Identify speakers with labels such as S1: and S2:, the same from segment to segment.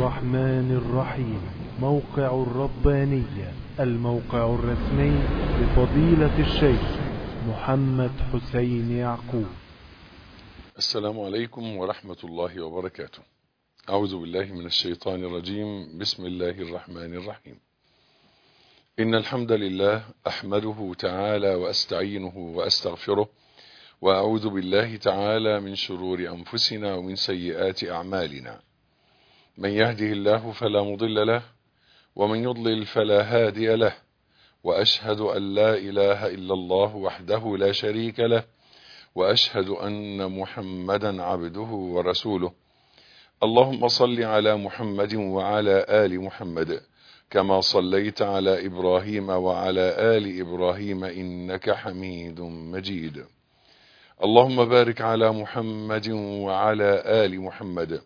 S1: الرحمن الرحيم. موقع الربانية، الموقع الرسمي لفضيلة الشيخ محمد حسين يعقوب.
S2: السلام عليكم ورحمة الله وبركاته. أعوذ بالله من الشيطان الرجيم. بسم الله الرحمن الرحيم. إن الحمد لله أحمده تعالى وأستعينه وأستغفره، وأعوذ بالله تعالى من شرور أنفسنا ومن سيئات أعمالنا. من يهده الله فلا مضل له، ومن يضلل فلا هادي له، وأشهد أن لا إله إلا الله وحده لا شريك له، وأشهد أن محمدا عبده ورسوله. اللهم صل على محمد وعلى آل محمد كما صليت على إبراهيم وعلى آل إبراهيم إنك حميد مجيد. اللهم بارك على محمد وعلى آل محمد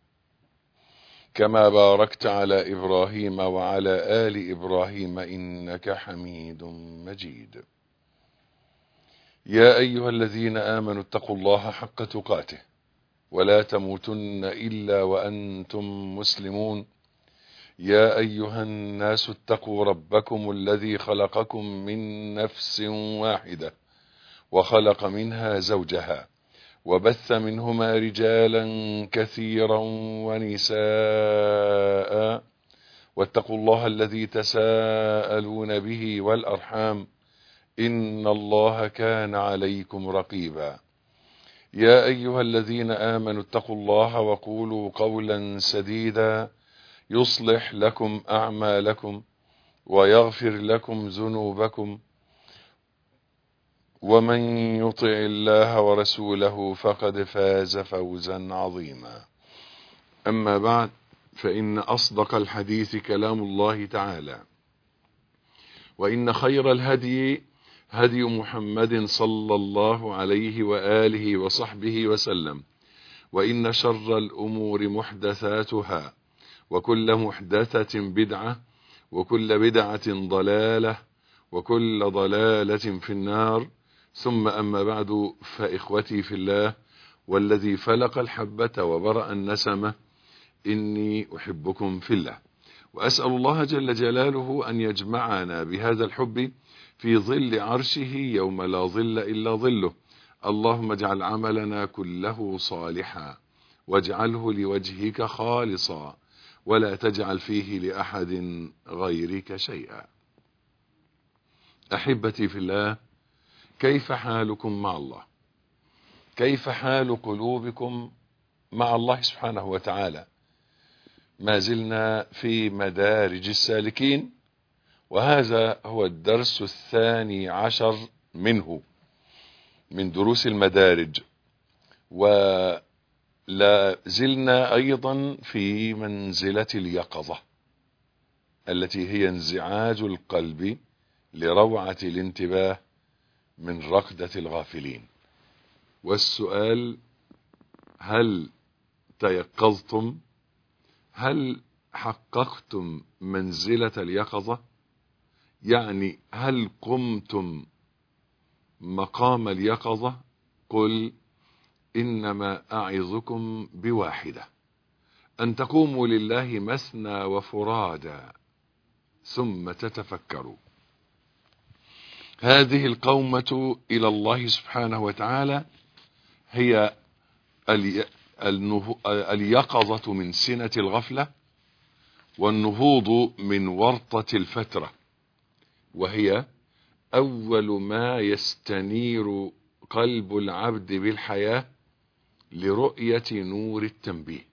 S2: كما باركت على إبراهيم وعلى آل إبراهيم إنك حميد مجيد. يا أيها الذين آمنوا اتقوا الله حق تقاته ولا تموتن إلا وأنتم مسلمون. يا أيها الناس اتقوا ربكم الذي خلقكم من نفس واحدة وخلق منها زوجها وبث منهما رجالا كثيرا ونساء، واتقوا الله الذي تساءلون به والأرحام إن الله كان عليكم رقيبا. يا أيها الذين آمنوا اتقوا الله وقولوا قولا سديدا يصلح لكم أعمالكم ويغفر لكم ذنوبكم، ومن يطع الله ورسوله فقد فاز فوزا عظيما. أما بعد، فإن أصدق الحديث كلام الله تعالى، وإن خير الهدي هدي محمد صلى الله عليه وآله وصحبه وسلم، وإن شر الأمور محدثاتها، وكل محدثة بدعة، وكل بدعة ضلالة، وكل ضلالة في النار. ثم أما بعد، فإخوتي في الله والذي فلق الحبة وبرأ النسمة، إني أحبكم في الله، وأسأل الله جل جلاله أن يجمعنا بهذا الحب في ظل عرشه يوم لا ظل إلا ظله. اللهم اجعل عملنا كله صالحا، واجعله لوجهك خالصا، ولا تجعل فيه لأحد غيرك شيئا. أحبتي في الله، كيف حالكم مع الله؟ كيف حال قلوبكم مع الله سبحانه وتعالى؟ ما زلنا في مدارج السالكين، وهذا هو الدرس 12 منه من دروس المدارج، ولا زلنا أيضا في منزلة اليقظة التي هي انزعاج القلب لروعة الانتباه من رقدة الغافلين. والسؤال: هل تيقظتم؟ هل حققتم منزلة اليقظة؟ يعني هل قمتم مقام اليقظة؟ قل إنما أعظكم بواحدة، أن تقوموا لله مثنى وفرادا ثم تتفكروا. هذه القومة إلى الله سبحانه وتعالى هي اليقظة من سنة الغفلة، والنهوض من ورطة الفترة، وهي أول ما يستنير قلب العبد بالحياة لرؤية نور التنبيه.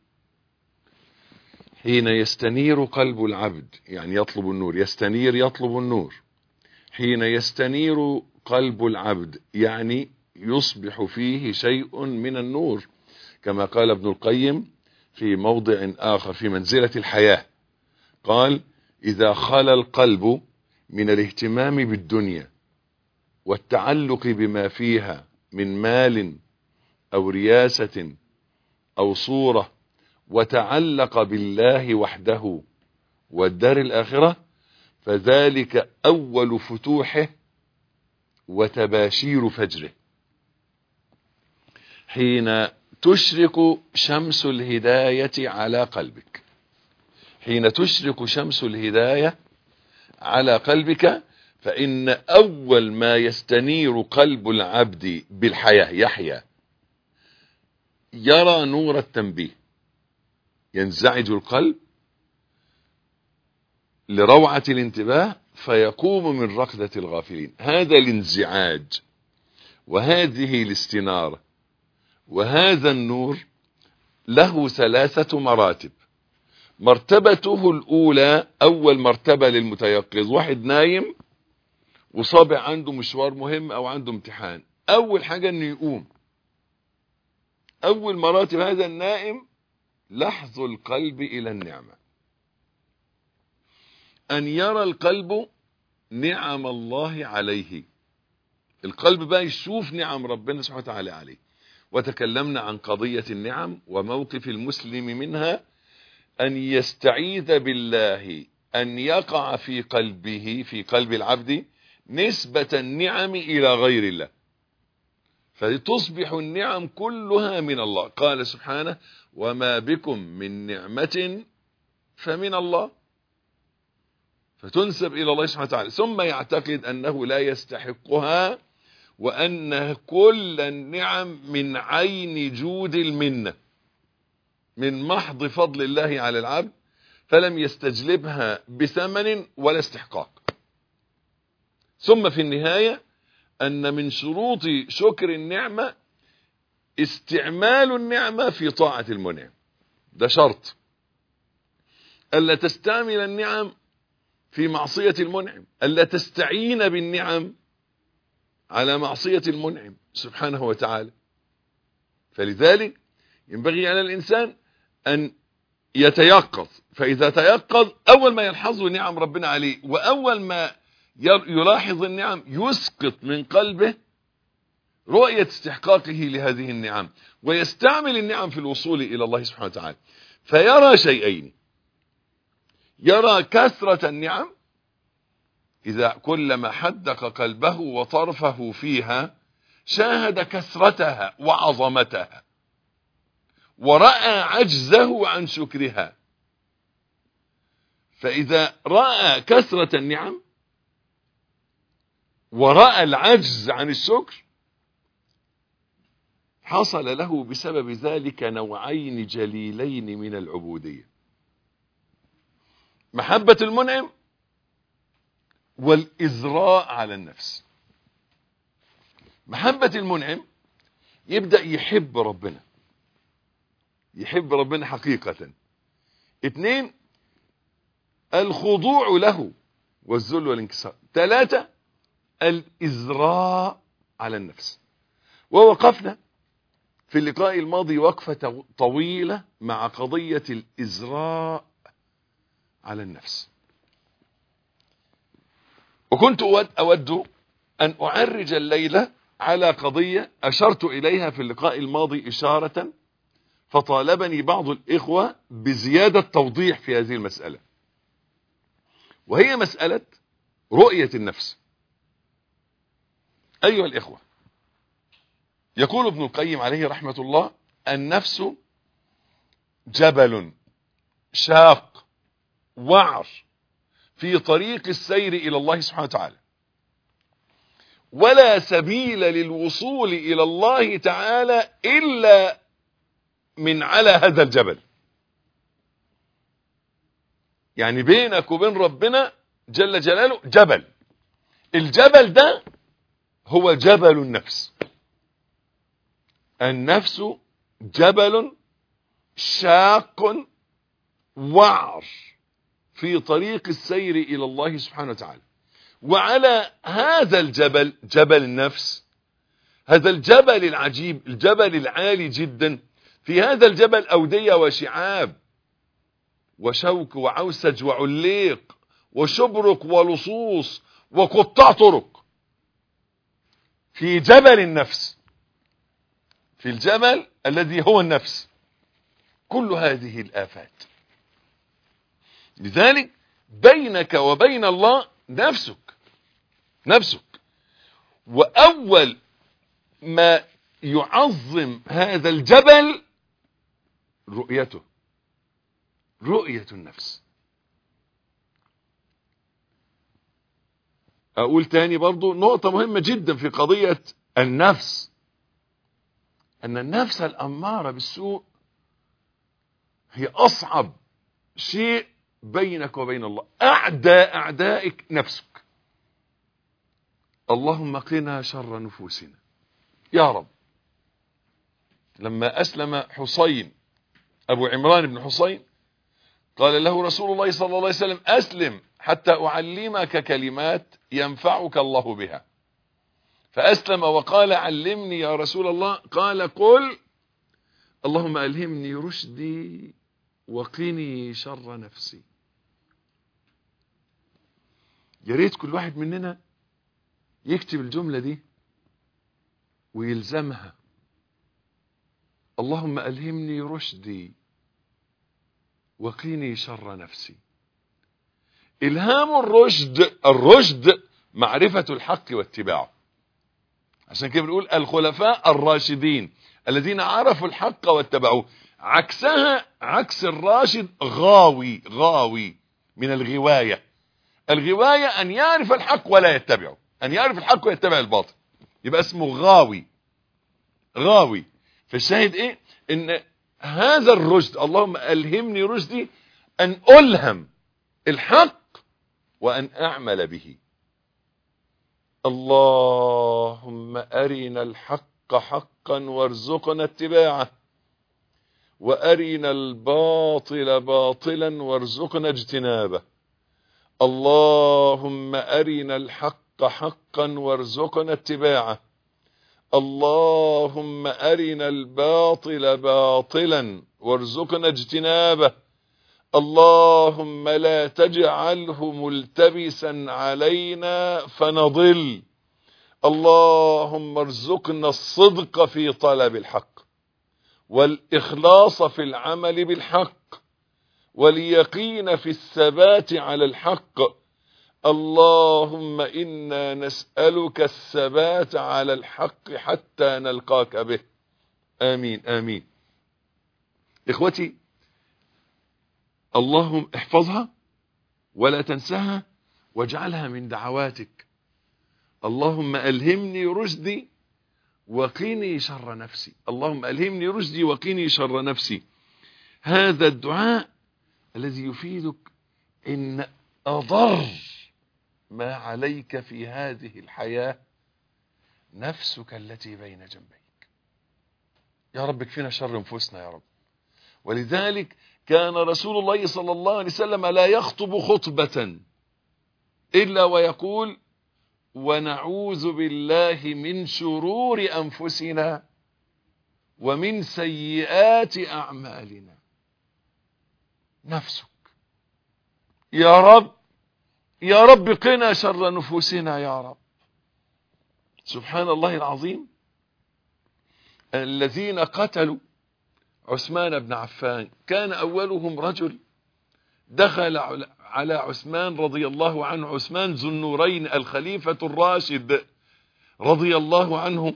S2: حين يستنير قلب العبد، يعني يطلب النور، يستنير يطلب النور. حين يستنير قلب العبد يعني يصبح فيه شيء من النور، كما قال ابن القيم في موضع آخر في منزلة الحياة، قال: إذا خلا القلب من الاهتمام بالدنيا والتعلق بما فيها من مال أو رياسة أو صورة، وتعلق بالله وحده والدار الآخرة، فذلك أول فتوحه وتباشير فجره. حين تشرق شمس الهداية على قلبك، حين تشرق شمس الهداية على قلبك، فإن أول ما يستنير قلب العبد بالحياة يحيا، يرى نور التنبيه، ينزعج القلب لروعة الانتباه فيقوم من ركضة الغافلين. هذا الانزعاج وهذه الاستنارة وهذا النور له 3 مراتب. مرتبته الأولى، أول مرتبة للمتيقظ، واحد نايم وصابع عنده مشوار مهم أو عنده امتحان، أول حاجة أنه يقوم. أول مراتب هذا النائم لحظ القلب إلى النعمة، أن يرى القلب نعم الله عليه. القلب بقى يشوف نعم ربنا سبحانه وتعالى عليه. وتكلمنا عن قضية النعم وموقف المسلم منها، أن يستعيذ بالله أن يقع في قلبه، في قلب العبد، نسبة النعم إلى غير الله، فتصبح النعم كلها من الله. قال سبحانه: وما بكم من نعمة فمن الله، فتنسب إلى الله سبحانه وتعالى. ثم يعتقد أنه لا يستحقها، وأن كل النعم من عين جود المنة، من محض فضل الله على العبد، فلم يستجلبها بثمن ولا استحقاق. ثم في النهاية أن من شروط شكر النعمة استعمال النعمة في طاعة المنعم، ده شرط. ألا تستعمل النعم في معصية المنعم، ألا تستعين بالنعم على معصية المنعم سبحانه وتعالى. فلذلك ينبغي على الإنسان أن يتيقظ، فإذا تيقظ أول ما يلحظه نعم ربنا عليه، وأول ما يلاحظ النعم يسقط من قلبه رؤية استحقاقه لهذه النعم، ويستعمل النعم في الوصول إلى الله سبحانه وتعالى. فيرى شيئين: يرى كثرة النعم، إذا كلما حدق قلبه وطرفه فيها شاهد كثرتها وعظمتها، ورأى عجزه عن شكرها. فإذا رأى كثرة النعم ورأى العجز عن الشكر، حصل له بسبب ذلك نوعين جليلين من العبودية: محبة المنعم والإزراء على النفس. محبة المنعم يبدأ يحب ربنا، يحب ربنا حقيقة. 2 الخضوع له والذل والانكسار. 3 الإزراء على النفس. ووقفنا في اللقاء الماضي وقفة طويلة مع قضية الإزراء على النفس، وكنت أود أن أعرج الليلة على قضية أشرت إليها في اللقاء الماضي إشارة، فطالبني بعض الإخوة بزيادة توضيح في هذه المسألة، وهي مسألة رؤية النفس. أيها الإخوة، يقول ابن القيم عليه رحمة الله: النفس جبل شاق وعر في طريق السير إلى الله سبحانه وتعالى، ولا سبيل للوصول إلى الله تعالى إلا من على هذا الجبل. يعني بينك وبين ربنا جل جلاله جبل، الجبل ده هو جبل النفس. النفس جبل شاق وعر في طريق السير إلى الله سبحانه وتعالى، وعلى هذا الجبل، جبل النفس، هذا الجبل العجيب، الجبل العالي جدا، في هذا الجبل أودية وشعاب وشوك وعوسج وعليق وشبرك ولصوص وقطاع طرق. في جبل النفس، في الجبل الذي هو النفس، كل هذه الآفات. لذلك بينك وبين الله نفسك. وأول ما يعظم هذا الجبل رؤية النفس. اقول تاني برضو نقطة مهمة جدا في قضية النفس، ان النفس الامارة بالسوء هي اصعب شيء بينك وبين الله. اعدائك نفسك. اللهم قنا شر نفوسنا يا رب. لما اسلم حسين ابو عمران بن حسين قال له رسول الله صلى الله عليه وسلم اسلم حتى اعلمك كلمات ينفعك الله بها. فاسلم وقال علمني يا رسول الله. قال قل اللهم الهمني رشدي وقني شر نفسي. يا ريت كل واحد مننا يكتب الجملة دي ويلزمها. اللهم ألهمني رشدي وقيني شر نفسي. إلهام الرشد معرفة الحق واتباعه. عشان كده بنقول الخلفاء الراشدين الذين عرفوا الحق واتبعوه. عكسها عكس الراشد غاوي من الغواية. الغواية أن يعرف الحق ولا يتبعه، أن يعرف الحق ويتبع الباطل، يبقى اسمه غاوي. فالشاهد ايه؟ ان هذا الرشد، اللهم ألهمني رشدي، أن ألهم الحق وأن أعمل به. اللهم أرنا الحق حقا وارزقنا اتباعه، وأرنا الباطل باطلا وارزقنا اجتنابه. اللهم أرنا الحق حقا وارزقنا اتباعه. اللهم أرنا الباطل باطلا وارزقنا اجتنابه. اللهم لا تجعله ملتبسا علينا فنضل. اللهم ارزقنا الصدق في طلب الحق، والإخلاص في العمل بالحق، واليقين في الثبات على الحق. اللهم إنا نسألك الثبات على الحق حتى نلقاك به. آمين آمين. إخوتي، اللهم احفظها ولا تنسها واجعلها من دعواتك. اللهم ألهمني رشدي وقيني شر نفسي. اللهم ألهمني رشدي وقيني شر نفسي. هذا الدعاء الذي يفيدك إن أضر ما عليك في هذه الحياة نفسك التي بين جنبيك. يا رب اكفنا شر انفسنا يا رب. ولذلك كان رسول الله صلى الله عليه وسلم لا يخطب خطبة إلا ويقول ونعوذ بالله من شرور أنفسنا ومن سيئات أعمالنا. نفسك يا رب، يا رب قنا شر نفوسنا يا رب. سبحان الله العظيم. الذين قتلوا عثمان بن عفان كان أولهم رجل دخل على عثمان رضي الله عنه، عثمان ذو النورين الخليفة الراشد رضي الله عنه.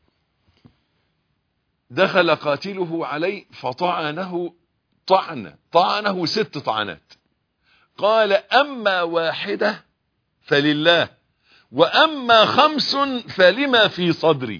S2: دخل قاتله عليه فطعنه طعنه 6 طعنات. قال أما واحدة فلله، وأما 5 فلما في صدري.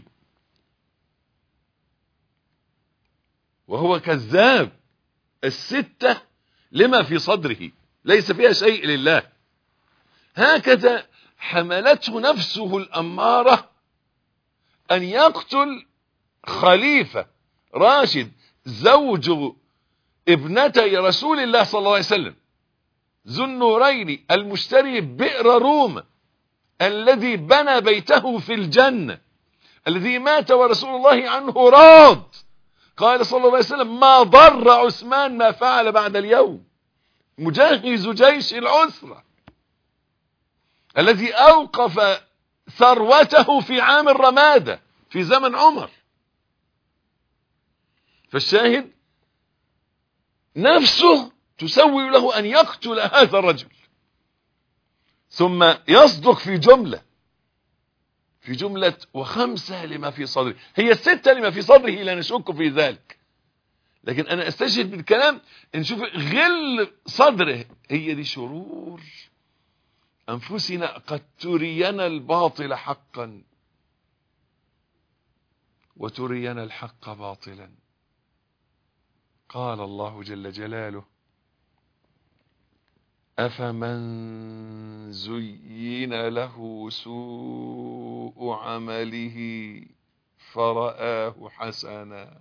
S2: وهو كذاب. 6 لما في صدره، ليس فيها شيء لله. هكذا حملته نفسه الأمارة أن يقتل خليفة راشد زوج ابنتي رسول الله صلى الله عليه وسلم، ذو النورين المشتري بئر روم، الذي بنى بيته في الجنة، الذي مات ورسول الله عنه راض. قال صلى الله عليه وسلم ما ضر عثمان ما فعل بعد اليوم. مجهز جيش العسرة الذي أوقف ثروته في عام الرمادة في زمن عمر. فالشاهد نفسه تسوي له أن يقتل هذا الرجل، ثم يصدق في جملة 5 لما في صدره. هي 6 لما في صدره لا نشك في ذلك، لكن أنا أستشهد بالكلام نشوف غل صدره. هي دي شرور أنفسنا قد ترينا الباطل حقا وترينا الحق باطلا. قال الله جل جلاله: أفمن زين له سوء عمله فرآه حسنا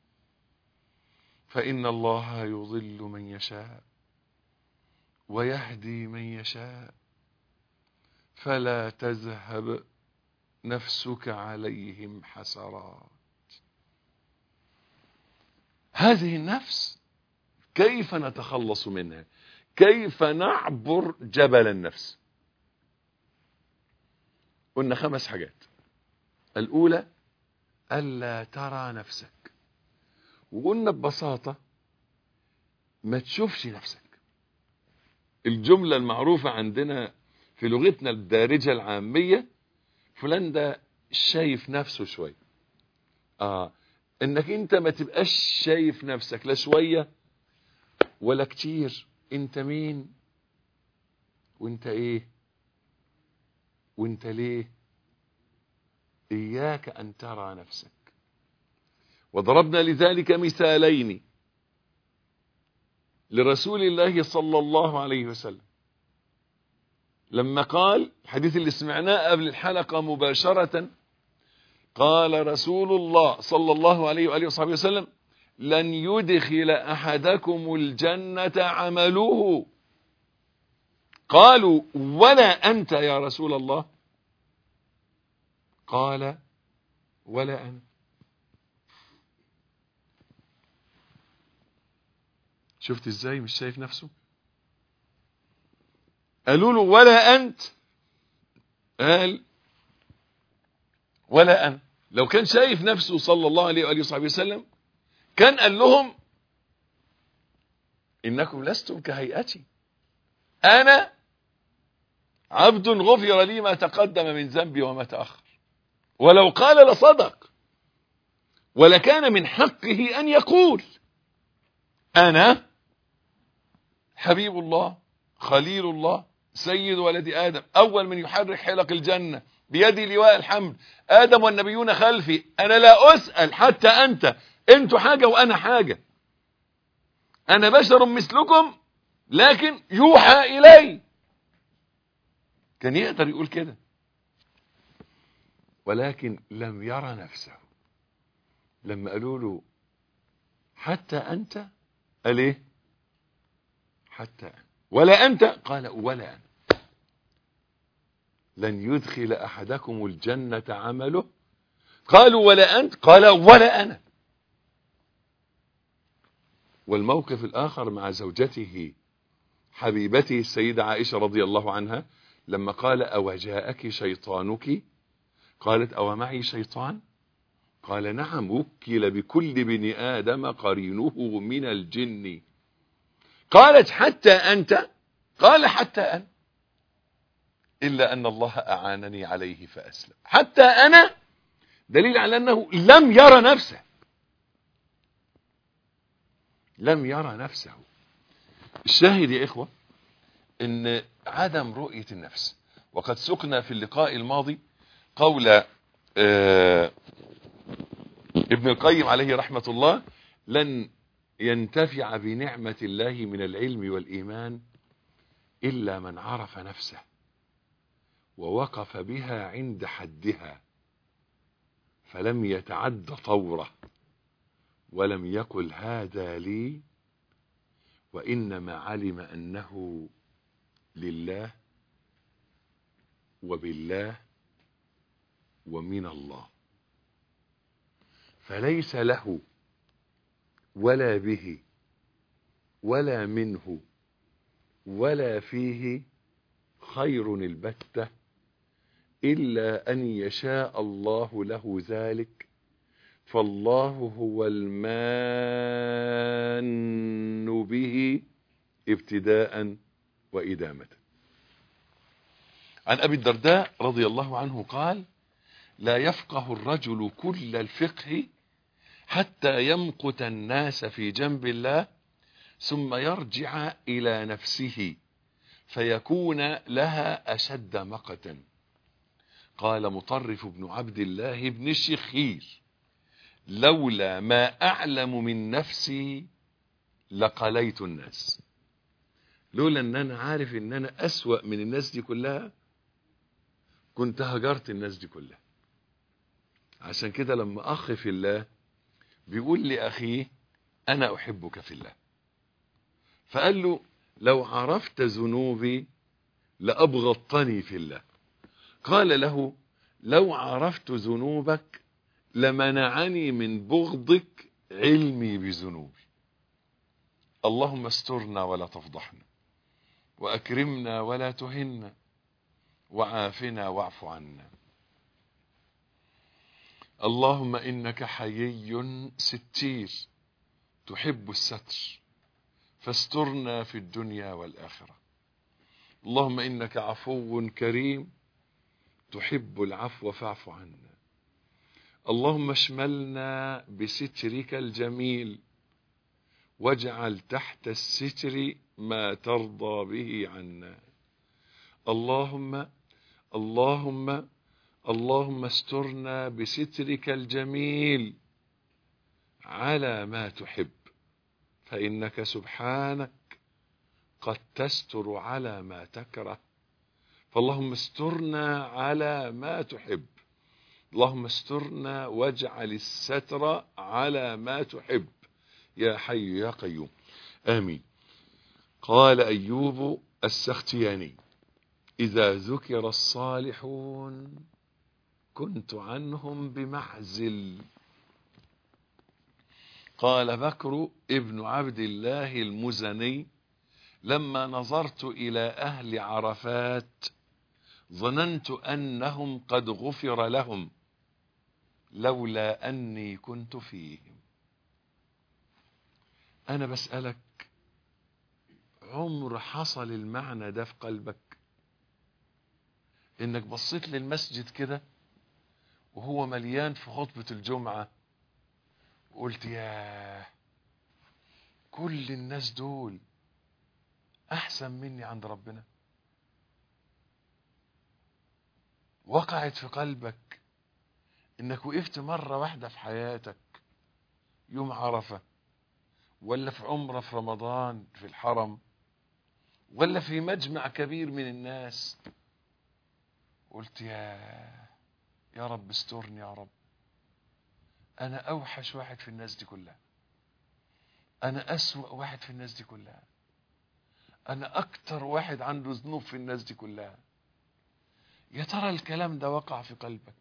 S2: فإن الله يضل من يشاء ويهدي من يشاء فلا تذهب نفسك عليهم حسرات. هذه النفس كيف نتخلص منها؟ كيف نعبر جبل النفس؟ قلنا 5 حاجات. الأولى ألا ترى نفسك، وقلنا ببساطة ما تشوفش نفسك. الجملة المعروفة عندنا في لغتنا الدارجة العامية: فلان ده شايف نفسه شوية. انك انت ما تبقاش شايف نفسك لا شوية ولا كتير. انت مين وانت ايه وانت ليه؟ اياك ان ترى نفسك. وضربنا لذلك مثالين لرسول الله صلى الله عليه وسلم لما قال الحديث اللي سمعناه قبل الحلقة مباشرة: قال رسول الله صلى الله عليه وآله وصحبه وسلم: لن يدخل أحدكم الجنة عمله. قالوا: ولا أنت يا رسول الله؟ قال: ولا أنا. شفت ازاي مش شايف نفسه؟ قالوا له: ولا أنت؟ قال: ولا أنا. لو كان شايف نفسه صلى الله عليه وآله وصحبه وسلم كان قال لهم: إنكم لستم كهيئتي، أنا عبد غفر لي ما تقدم من ذنبي وما تأخر. ولو قال لصدق، ولكان من حقه أن يقول: أنا حبيب الله خليل الله سيد ولد آدم أول من يحرك حلق الجنة بيدي لواء الحمد، آدم والنبيون خلفي، أنا لا أسأل حتى أنت، أنتوا حاجة وأنا حاجة، أنا بشر مثلكم لكن يوحى إلي. كان يقدر يقول كده، ولكن لم يرى نفسه. لما قالوا له: حتى أنت؟ قال إيه؟ حتى أنت. ولا أنت؟ قال: ولا أنا. لن يدخل أحدكم الجنة عمله. قالوا: ولا أنت؟ قال: ولا أنا. والموقف الآخر مع زوجته حبيبته السيدة عائشة رضي الله عنها لما قال: أو جاءك شيطانك؟ قالت: أو معي شيطان؟ قال: نعم، وكل بكل بن آدم قرينه من الجن. قالت: حتى أنت؟ قال: حتى أنا، إلا أن الله أعانني عليه فأسلم. حتى أنا دليل على أنه لم يرى نفسه، لم يرى نفسه. الشاهد يا إخوة إن عدم رؤية النفس. وقد سقنا في اللقاء الماضي قول ابن القيم عليه رحمة الله: لن ينتفع بنعمة الله من العلم والإيمان إلا من عرف نفسه ووقف بها عند حدها فلم يتعد طوره ولم يقل هذا لي، وإنما علم أنه لله وبالله ومن الله، فليس له ولا به ولا منه ولا فيه خير البتة إلا أن يشاء الله له ذلك، فالله هو المان به ابتداء وإدامة. عن أبي الدرداء رضي الله عنه قال: لا يفقه الرجل كل الفقه حتى يمقت الناس في جنب الله ثم يرجع إلى نفسه فيكون لها أشد مقتا. قال مطرف بن عبد الله بن الشخير: لولا ما أعلم من نفسي لقليت الناس. لولا ان انا عارف ان انا أسوأ من الناس دي كلها كنت هجرت الناس دي كلها. عشان كده لما أخ في الله بيقول لأخيه: أنا أحبك في الله، فقال له: لو عرفت ذنوبي لأبغضتني في الله. قال له: لو عرفت ذنوبك لمنعني من بغضك علمي بذنوبي. اللهم استرنا ولا تفضحنا، وأكرمنا ولا تهنا، وعافنا واعف عنا. اللهم إنك حيي ستير تحب الستر، فاسترنا في الدنيا والآخرة. اللهم إنك عفو كريم تحب العفو فاعف عنا. اللهم اشملنا بسترك الجميل، واجعل تحت الستر ما ترضى به عنا. اللهم استرنا بسترك الجميل على ما تحب، فإنك سبحانك قد تستر على ما تكره. فاللهم استرنا على ما تحب، اللهم استرنا واجعل الستر على ما تحب يا حي يا قيوم. آمين. قال أيوب السختياني: إذا ذكر الصالحون كنت عنهم بمعزل. قال بكر ابن عبد الله المزني: لما نظرت إلى أهل عرفات ظننت أنهم قد غفر لهم لولا أني كنت فيهم. أنا بسألك، عمر حصل المعنى ده في قلبك؟ إنك بصيت للمسجد كده وهو مليان في خطبة الجمعة وقلت: ياه، كل الناس دول أحسن مني عند ربنا. وقعت في قلبك إنك وقفت مرة واحدة في حياتك يوم عرفة، ولا في عمرة في رمضان في الحرم، ولا في مجمع كبير من الناس، قلت: يا رب استرني يا رب، أنا أوحش واحد في الناس دي كلها، أنا أسوأ واحد في الناس دي كلها، أنا أكتر واحد عنده ذنوب في الناس دي كلها. يا ترى الكلام ده وقع في قلبك؟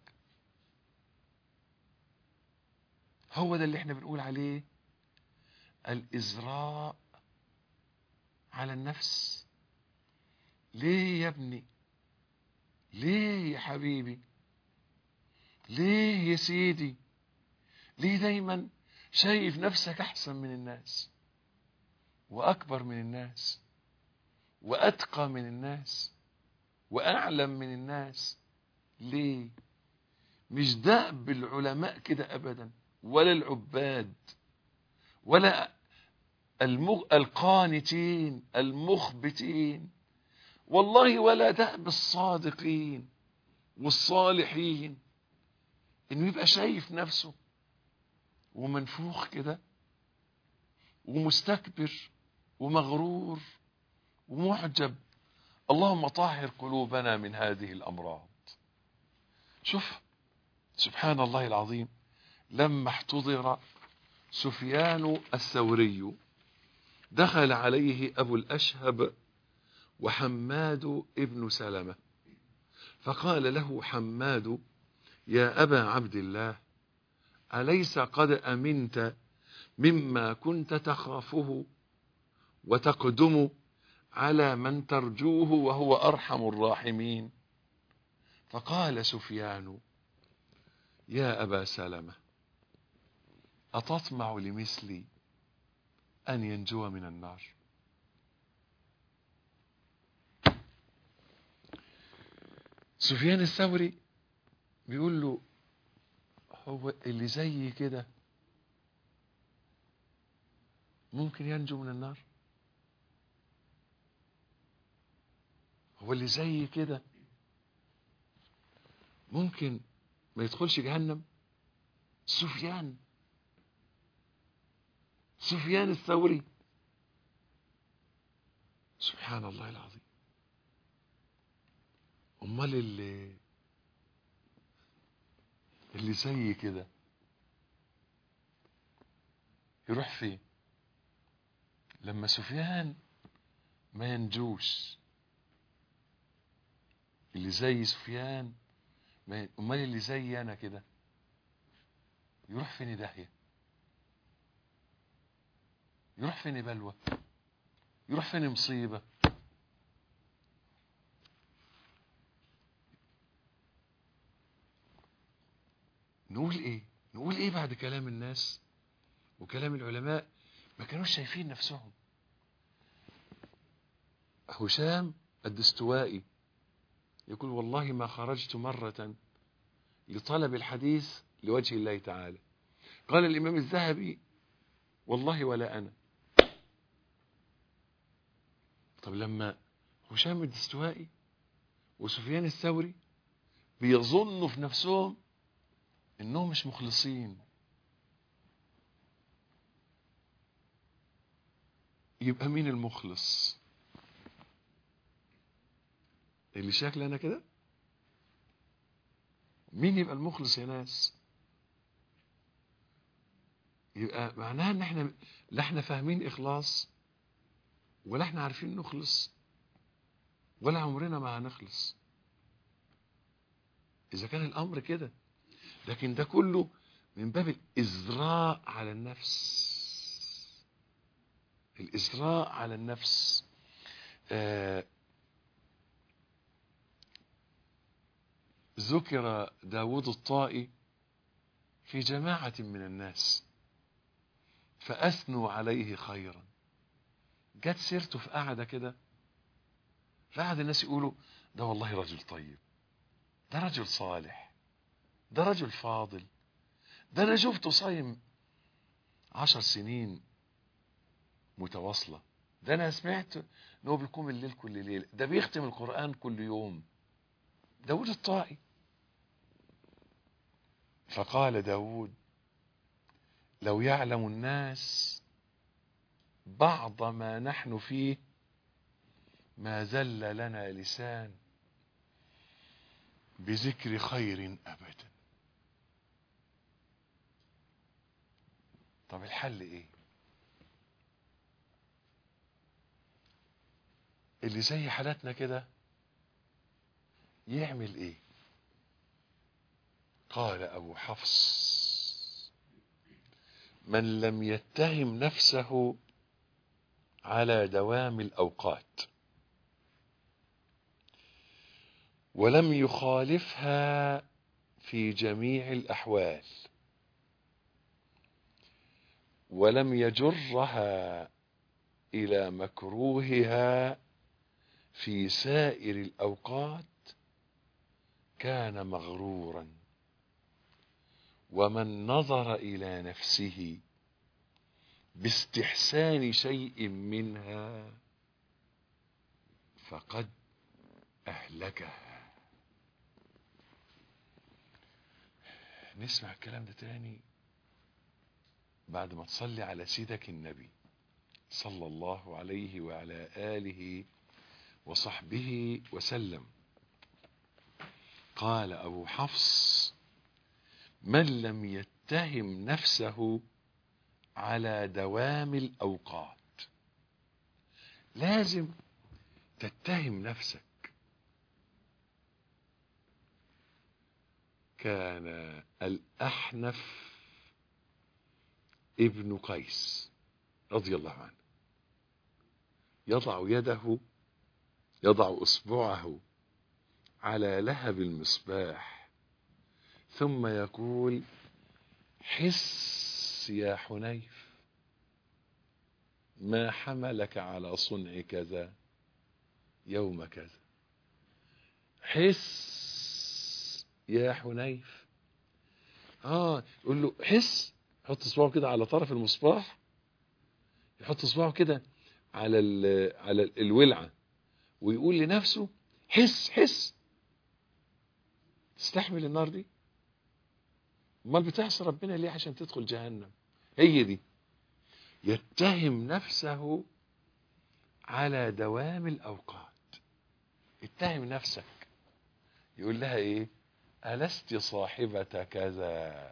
S2: هو ده اللي احنا بنقول عليه الإزراء على النفس. ليه يا ابني؟ ليه يا حبيبي؟ ليه يا سيدي؟ ليه دايما شايف نفسك أحسن من الناس، وأكبر من الناس، وأتقى من الناس، وأعلم من الناس؟ ليه؟ مش دأب العلماء كده أبدا، ولا العباد، ولا القانتين المخبتين، والله ولا دأب الصادقين والصالحين، إنه يبقى شايف نفسه ومنفوخ كده ومستكبر ومغرور ومعجب. اللهم طهر قلوبنا من هذه الأمراض. شوف سبحان الله العظيم، لما احتضر سفيان الثوري دخل عليه أبو الأشهب وحماد ابن سلمة، فقال له حماد: يا أبا عبد الله، أليس قد أمنت مما كنت تخافه وتقدم على من ترجوه وهو أرحم الراحمين؟ فقال سفيان: يا أبا سلمة، أتطمع لمثلي أن ينجو من النار؟ سفيان الثوري بيقول له: هو اللي زي كده ممكن ينجو من النار؟ هو اللي زي كده ممكن ما يدخلش جهنم؟ سفيان الثوري، سبحان الله العظيم. امال اللي زي كده يروح فين لما سفيان ما ينجوش؟ اللي زي سفيان امال اللي زي انا كده يروح فين؟ داهية. يروح فين؟ بلوى. يروح فين؟ مصيبة. نقول ايه بعد كلام الناس وكلام العلماء؟ ما كانوش شايفين نفسهم. هشام الدستوائي يقول والله ما خرجت مرة لطلب الحديث لوجه الله تعالى. قال الإمام الذهبي والله ولا أنا. طب لما هشام الدستوائي وسفيان الثوري بيظنوا في نفسهم انهم مش مخلصين، يبقى مين المخلص؟ اللي شكل انا كده؟ مين يبقى المخلص يا ناس؟ يبقى معناها ان احنا لا احنا فاهمين اخلاص ولا احنا عارفين نخلص ولا عمرنا ما هنخلص اذا كان الامر كده. لكن ده كله من باب الازراء على النفس. الازراء على النفس. ذكر داود الطائي في جماعة من الناس فأثنوا عليه خيرا. جت سيرته في قعدة كده، فقعد الناس يقولوا ده والله رجل طيب، ده رجل صالح، ده رجل فاضل، ده أنا شفته صايم 10 سنين متواصلة، ده أنا سمعت إنه بيقوم الليل كل ليلة، ده بيختم القرآن كل يوم. داود الطائي. فقال داود لو يعلم الناس بعض ما نحن فيه ما زل لنا لسان بذكر خير أبدا. طب الحل ايه؟ اللي زي حالاتنا كده يعمل ايه؟ قال أبو حفص من لم يتهم نفسه على دوام الأوقات ولم يخالفها في جميع الأحوال ولم يجرها إلى مكروهها في سائر الأوقات كان مغرورا. ومن نظر إلى نفسه باستحسان شيء منها فقد أهلكها. نسمع الكلام ده تاني بعد ما تصلي على سيدك النبي صلى الله عليه وعلى آله وصحبه وسلم. قال أبو حفص من لم يتهم نفسه على دوام الأوقات. لازم تتهم نفسك. كان الأحنف ابن قيس رضي الله عنه يضع إصبعه على لهب المصباح ثم يقول حس يا حنيف ما حملك على صنع كذا يوم كذا. حس يا حنيف. يقول له حس. يحط صباعه كده على طرف المصباح، يحط صباعه كده على الولعة ويقول لنفسه حس تستحمل النار دي؟ امال بتعصي ربنا ليه؟ عشان تدخل جهنم. هي دي. يتهم نفسه على دوام الأوقات. اتهم نفسك، يقول لها ايه؟ ألست صاحبة كذا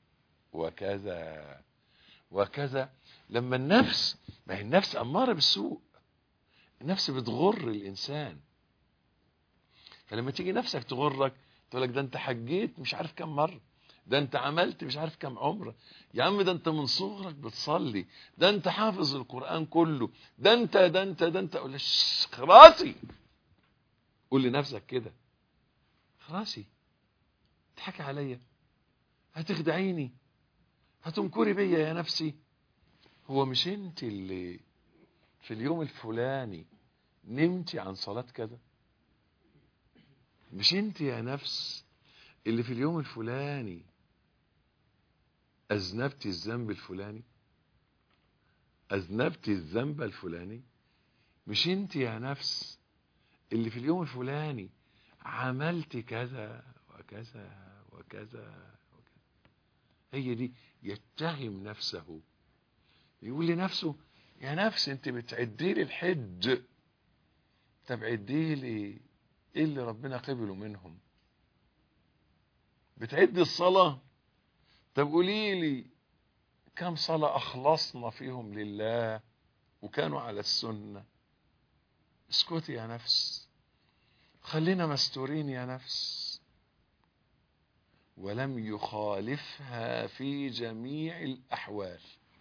S2: وكذا وكذا. لما النفس، ما هي النفس أمارة بالسوء، النفس بتغر الإنسان. فلما تيجي نفسك تغرك تقول لك ده انت حجيت مش عارف كم مرة، ده انت عملت مش عارف كم عمرة، يا عم ده انت من صغرك بتصلي، ده انت حافظ القرآن كله، ده انت اقول لك خراسي. قول لنفسك كده، خراسي، تضحكي عليا، هتخدعيني، هتنكري بيا يا نفسي. هو مش انت اللي في اليوم الفلاني نمتي عن صلاة كذا؟ مش انت يا نفس اللي في اليوم الفلاني أذنبتي الذنب الفلاني؟ أذنبتي الذنب الفلاني؟ مش انت يا نفس اللي في اليوم الفلاني عملتي كذا وكذا وكذا وكذا؟ هي دي. يتهم نفسه، يقول لنفسه يا نفس انت بتعدي لي الحج، طب عدي لي ايه اللي ربنا قبله منهم. بتعدي الصلاة، طب قولي لي كم صلاة أخلصنا فيهم لله وكانوا على السنة. اسكتي يا نفس، خلينا مستورين يا نفس. ولم يخالفها في جميع الأحوال.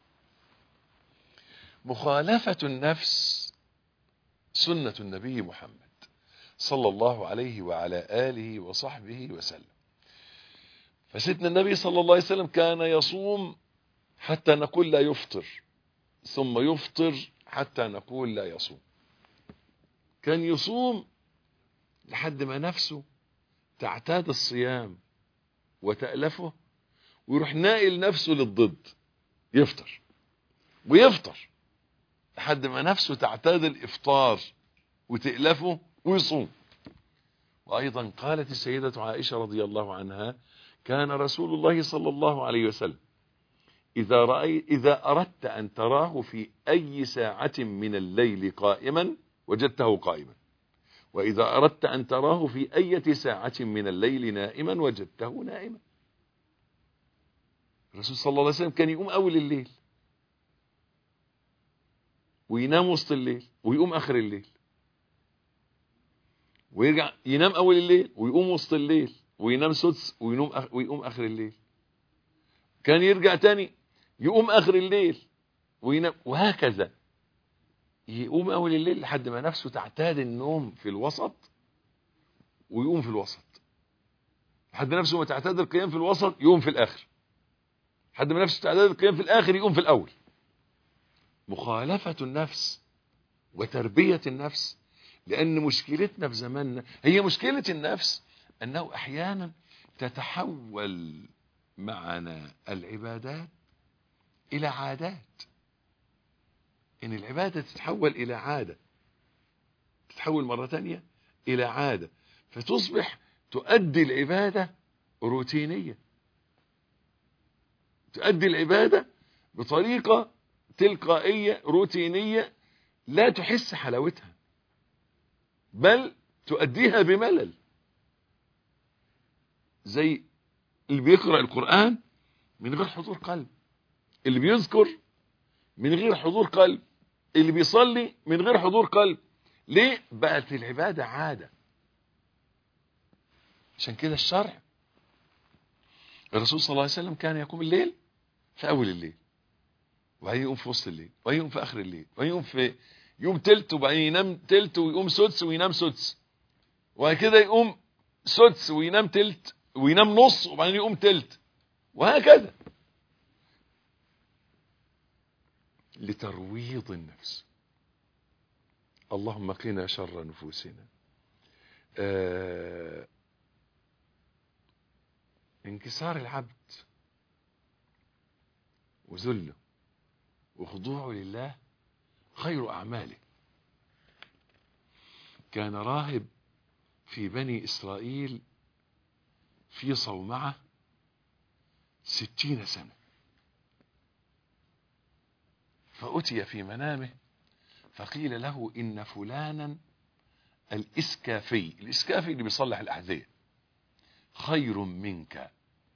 S2: مخالفة النفس سنة النبي محمد صلى الله عليه وعلى آله وصحبه وسلم. فسيدنا النبي صلى الله عليه وسلم كان يصوم حتى نقول لا يفطر، ثم يفطر حتى نقول لا يصوم. كان يصوم لحد ما نفسه تعتاد الصيام وتألفه، ويروح ناقل نفسه للضد، يفطر ويفطر لحد ما نفسه تعتاد الإفطار وتألفه ويصوم. وأيضا قالت السيدة عائشة رضي الله عنها كان رسول الله صلى الله عليه وسلم إذا أردت أن تراه في أي ساعة من الليل قائما وجدته قائما، وإذا أردت أن تراه في أي ساعة من الليل نائما وجدته نائما. الرسول صلى الله عليه وسلم كان يقوم أول الليل وينام وسط الليل ويقوم آخر الليل، ويرجع ينام أول الليل ويقوم وسط الليل وينام سدس ويقوم آخر الليل. كان يرجع تاني يقوم آخر الليل وينام، وهكذا يقوم أول الليل لحد ما نفسه تعتاد النوم في الوسط ويقوم في الوسط، لحد نفسه ما تعتاد القيام في الوسط يقوم في الآخر، لحد ما نفسه تعتاد القيام في الآخر يقوم في الأول. مخالفة النفس وتربية النفس. لأن مشكلتنا في زماننا هي مشكلة النفس، أنه أحيانا تتحول معنا العبادات إلى عادات. إن العبادة تتحول إلى عادة، تتحول مرة تانية إلى عادة، فتصبح تؤدي العبادة روتينية، تؤدي العبادة بطريقة تلقائية روتينية لا تحس حلاوتها، بل تؤديها بملل. زي اللي بيقرأ القرآن من غير حضور قلب، اللي بيذكر من غير حضور قلب، اللي بيصلي من غير حضور قلب. ليه؟ بقت العبادة عادة. عشان كده الشرع، الرسول صلى الله عليه وسلم كان يقوم الليل في أول الليل، وبعدين يقوم في وسط الليل، وبعدين يقوم في آخر الليل، وبعدين يقوم في يوم تلت، وبعدين ينام تلت ويقوم سدس وينام سدس، وبعد كده يقوم سدس وينام تلت وينام نص، وبعدين يقوم تلت، وهكذا لترويض النفس. اللهم قنا شر نفوسنا. انكسار العبد وذله وخضوعه لله خير أعماله. كان راهب في بني إسرائيل في صومعة 60 سنة، فأتي في منامه فقيل له إن فلانا الإسكافي اللي بيصلح الأحذية خير منك.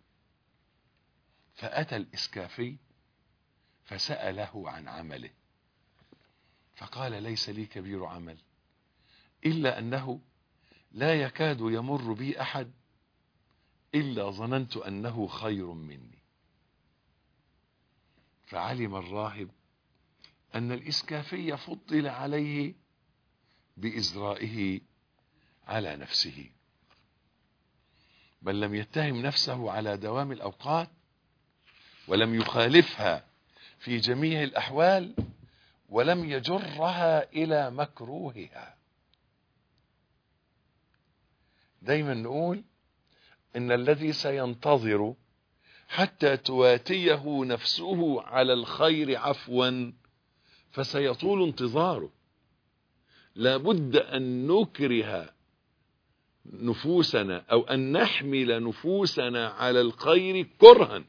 S2: فأتى الإسكافي فسأله عن عمله فقال ليس لي كبير عمل إلا أنه لا يكاد يمر بي أحد إلا ظننت أنه خير مني. فعلم الراهب أن الإسكافي فضل عليه بإزرائه على نفسه، بل لم يتهم نفسه على دوام الأوقات ولم يخالفها في جميع الأحوال ولم يجرها إلى مكروهها. دايما نقول إن الذي سينتظر حتى تواتيه نفسه على الخير عفوا فسيطول انتظاره. لابد أن نكره نفوسنا أو أن نحمل نفوسنا على الخير كرها.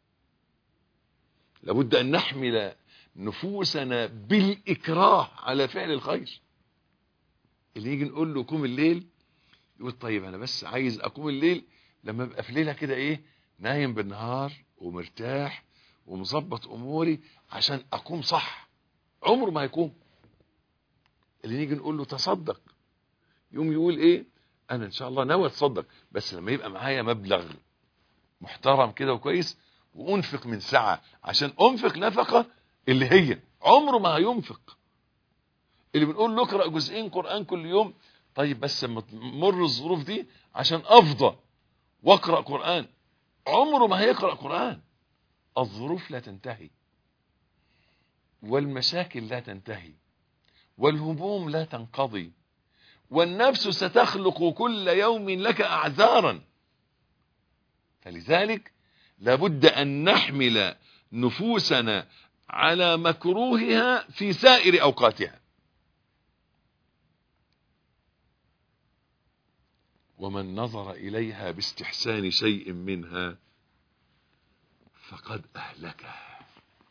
S2: لابد أن نحمل نفوسنا بالإكراه على فعل الخير. اللي يجي نقول له قوم الليل يقول طيب أنا بس عايز أقوم الليل لما أبقى في ليلة كده إيه نايم بالنهار ومرتاح ومظبط أموري عشان أقوم صح. عمره ما هيقوم. اللي نيجي نقول له تصدق يوم يقول إيه أنا إن شاء الله ناوي أتصدق بس لما يبقى معايا مبلغ محترم كده وكويس وأنفق من سعة عشان أنفق نفقة اللي هي عمره ما هينفق. اللي بنقول له اقرأ جزئين قرآن كل يوم طيب بس لما تمر الظروف دي عشان أفضى واقرأ قرآن عمره ما هيقرأ قرآن. الظروف لا تنتهي والمشاكل لا تنتهي والهموم لا تنقضي والنفس ستخلق كل يوم لك أعذارا. فلذلك لابد أن نحمل نفوسنا على مكروهها في سائر أوقاتها. ومن نظر إليها باستحسان شيء منها فقد أهلكها.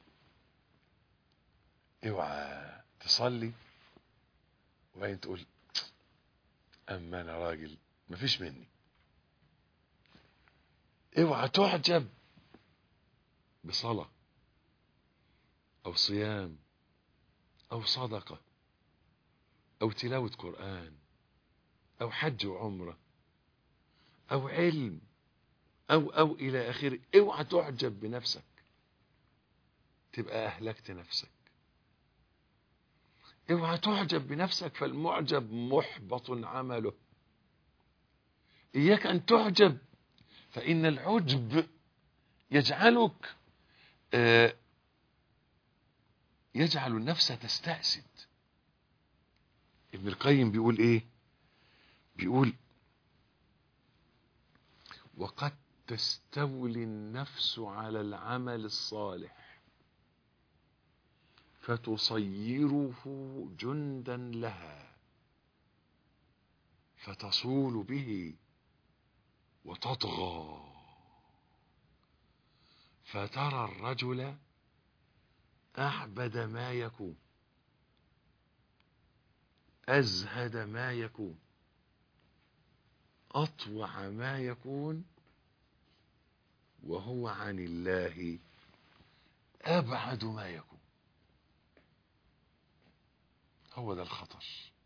S2: اوعى تصلي وبعدين تقول أما أنا راجل مفيش مني. اوعى تعجب بصلاة أو صيام أو صدقة أو تلاوة قرآن أو حج وعمرة أو علم أو إلى آخره. اوعى تعجب بنفسك تبقى أهلكت نفسك. اوعى تعجب بنفسك فالمعجب محبط عمله. إياك أن تعجب فإن العجب يجعلك يجعل النفس تستأسد. ابن القيم بيقول إيه؟ بيقول وقد تستولي النفس على العمل الصالح فتصيره جندا لها فتصول به وتطغى فترى الرجل أعبد ما يكون أزهد ما يكون أطوع ما يكون وهو عن الله أبعد ما يكون. هو ده الخطر،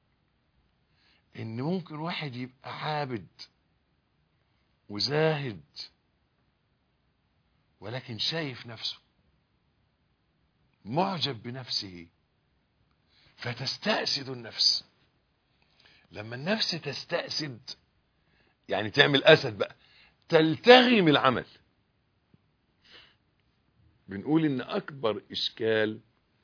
S2: إن ممكن واحد يبقى عابد وزاهد ولكن شايف نفسه معجب بنفسه فتستأسد النفس. لما النفس تستأسد يعني تعمل أسد بقى تلتغم العمل. بنقول إن أكبر إشكال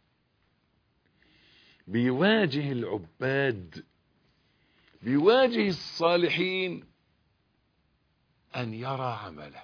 S2: بيواجه العباد بيواجه الصالحين أن يرى عمله.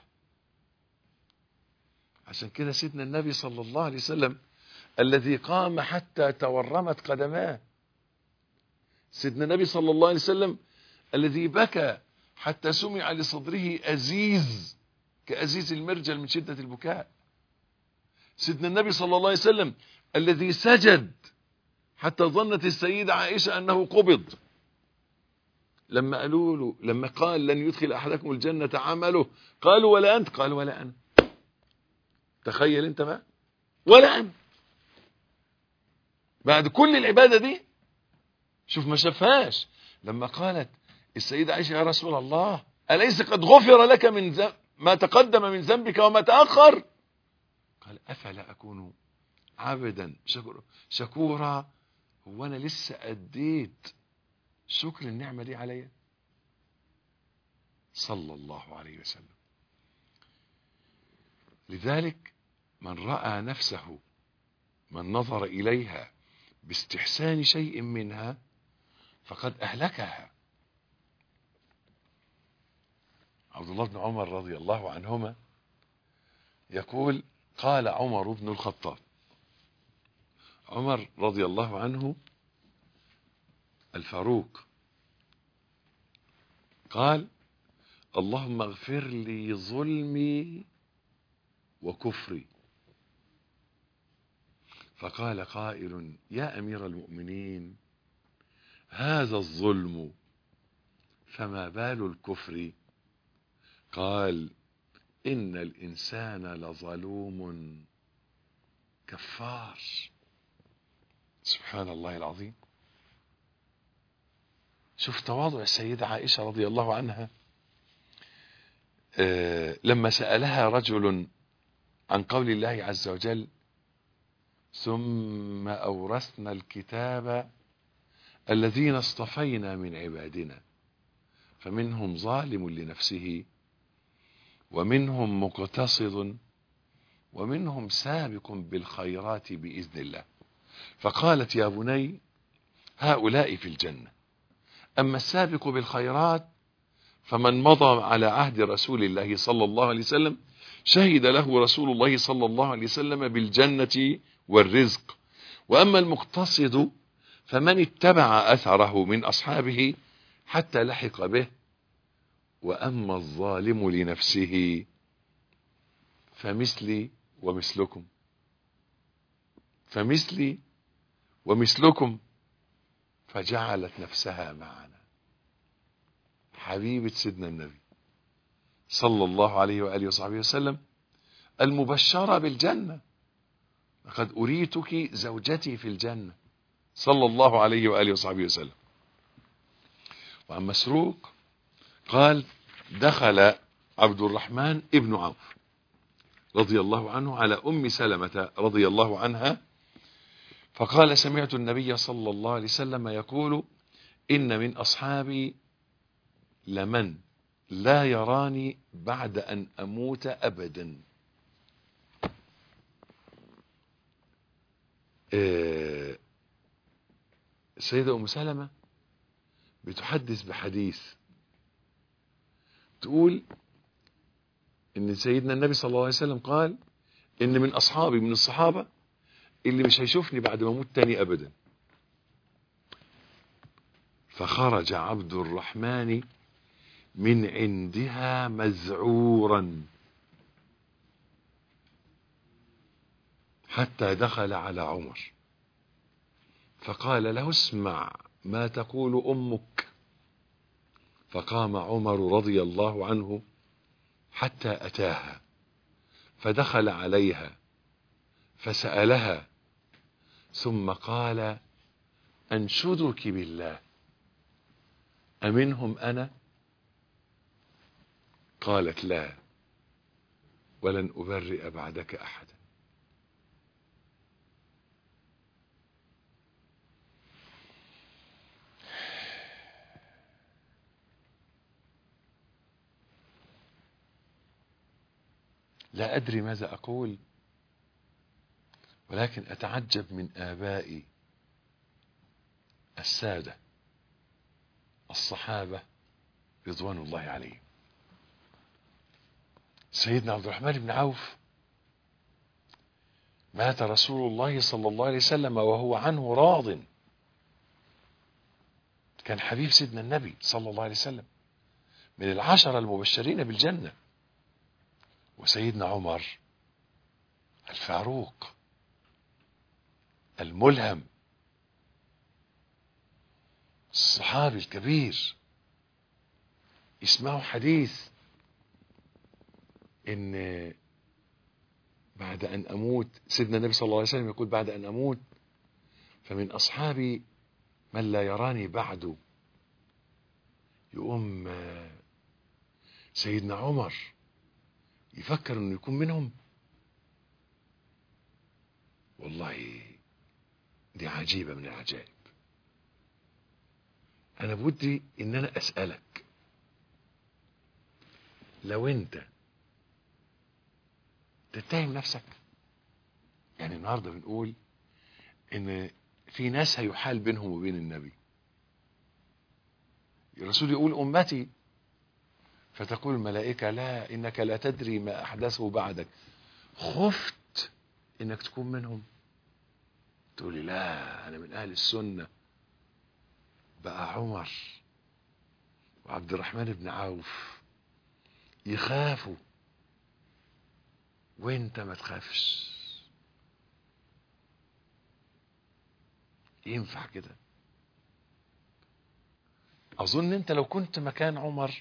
S2: عشان كده سيدنا النبي صلى الله عليه وسلم الذي قام حتى تورمت قدماه، سيدنا النبي صلى الله عليه وسلم الذي بكى حتى سمع لصدره أزيز كأزيز المرجل من شدة البكاء. سيدنا النبي صلى الله عليه وسلم الذي سجد حتى ظنت السيدة عائشة أنه قبض لما قالوا له، لما قال لن يدخل أحدكم الجنة عمله، قالوا ولا أنت؟ قال ولا أنا. تخيل أنت بقى، ولا أنا. بعد كل العبادة دي شوف ما شافهاش لما قالت السيدة عائشة يا رسول الله أليس قد غفر لك من ما تقدم من ذنبك وما تأخر؟ قال أفلا أكون عبدا شكورا. هو أنا لسه أديت شكر النعمة دي عليا؟ صلى الله عليه وسلم. لذلك من رأى نفسه، من نظر إليها باستحسان شيء منها فقد أهلكها. عبد الله بن عمر رضي الله عنهما يقول قال عمر بن الخطاب، عمر رضي الله عنه الفاروق، قال اللهم اغفر لي ظلمي وكفري. فقال قائل يا أمير المؤمنين هذا الظلم فما بال الكفر؟ قال إن الإنسان لظلوم كفار. سبحان الله العظيم. شوف تواضع السيدة عائشة رضي الله عنها لما سألها رجل عن قول الله عز وجل ثم أورثنا الكتاب الذين اصطفينا من عبادنا فمنهم ظالم لنفسه ومنهم مقتصد ومنهم سابق بالخيرات بإذن الله. فقالت يا بني هؤلاء في الجنة، أما السابق بالخيرات فمن مضى على عهد رسول الله صلى الله عليه وسلم شهد له رسول الله صلى الله عليه وسلم بالجنة والرزق. وأما المقتصد فمن اتبع أثره من أصحابه حتى لحق به. وأما الظالم لنفسه فمثلي ومثلكم، فمثلي ومثلكم. فجعلت نفسها معنا. حبيبة سيدنا النبي صلى الله عليه وآله وصحبه وسلم المبشرة بالجنة، لقد أريتك زوجتي في الجنة صلى الله عليه وآله وصحبه وسلم. وعن مسروق قال دخل عبد الرحمن ابن عوف رضي الله عنه على أم سلمة رضي الله عنها فقال سمعت النبي صلى الله عليه وسلم يقول إن من أصحابي لمن لا يراني بعد أن أموت أبدا. السيدة أم سلمة بتحدث بحديث تقول إن سيدنا النبي صلى الله عليه وسلم قال إن من أصحابي من الصحابة اللي مش هيشوفني بعد ما أموت تاني أبدا. فخرج عبد الرحمن من عندها مذعورا حتى دخل على عمر فقال له اسمع ما تقول أمك. فقام عمر رضي الله عنه حتى أتاها فدخل عليها فسألها ثم قال أنشدك بالله أمنهم أنا؟ قالت لا ولن أبرئ بعدك أحدا. لا أدري ماذا أقول ولكن أتعجب من آباء السادة الصحابة رضوان الله عليهم. سيدنا عبد الرحمن بن عوف مات رسول الله صلى الله عليه وسلم وهو عنه راض كان حبيب سيدنا النبي صلى الله عليه وسلم، من العشرة المبشرين بالجنة. وسيدنا عمر الفاروق الملهم، الصحابي الكبير، يسمعوا حديث ان بعد ان اموت، سيدنا النبي صلى الله عليه وسلم يقول بعد ان اموت فمن اصحابي من لا يراني بعد. يقوم سيدنا عمر يفكر انه يكون منهم. والله دي عجيبة من العجائب. انا بودي ان انا اسألك، لو انت تتهم نفسك، يعني النهاردة بنقول ان في ناس هيحال بينهم وبين النبي، الرسول يقول امتي، فتقول الملائكة لا انك لا تدري ما احدثه بعدك، خفت انك تكون منهم. تقولي لا انا من اهل السنة. بقى عمر وعبد الرحمن بن عوف يخافوا وانت ما تخافش؟ ينفع كده؟ اظن انت لو كنت مكان عمر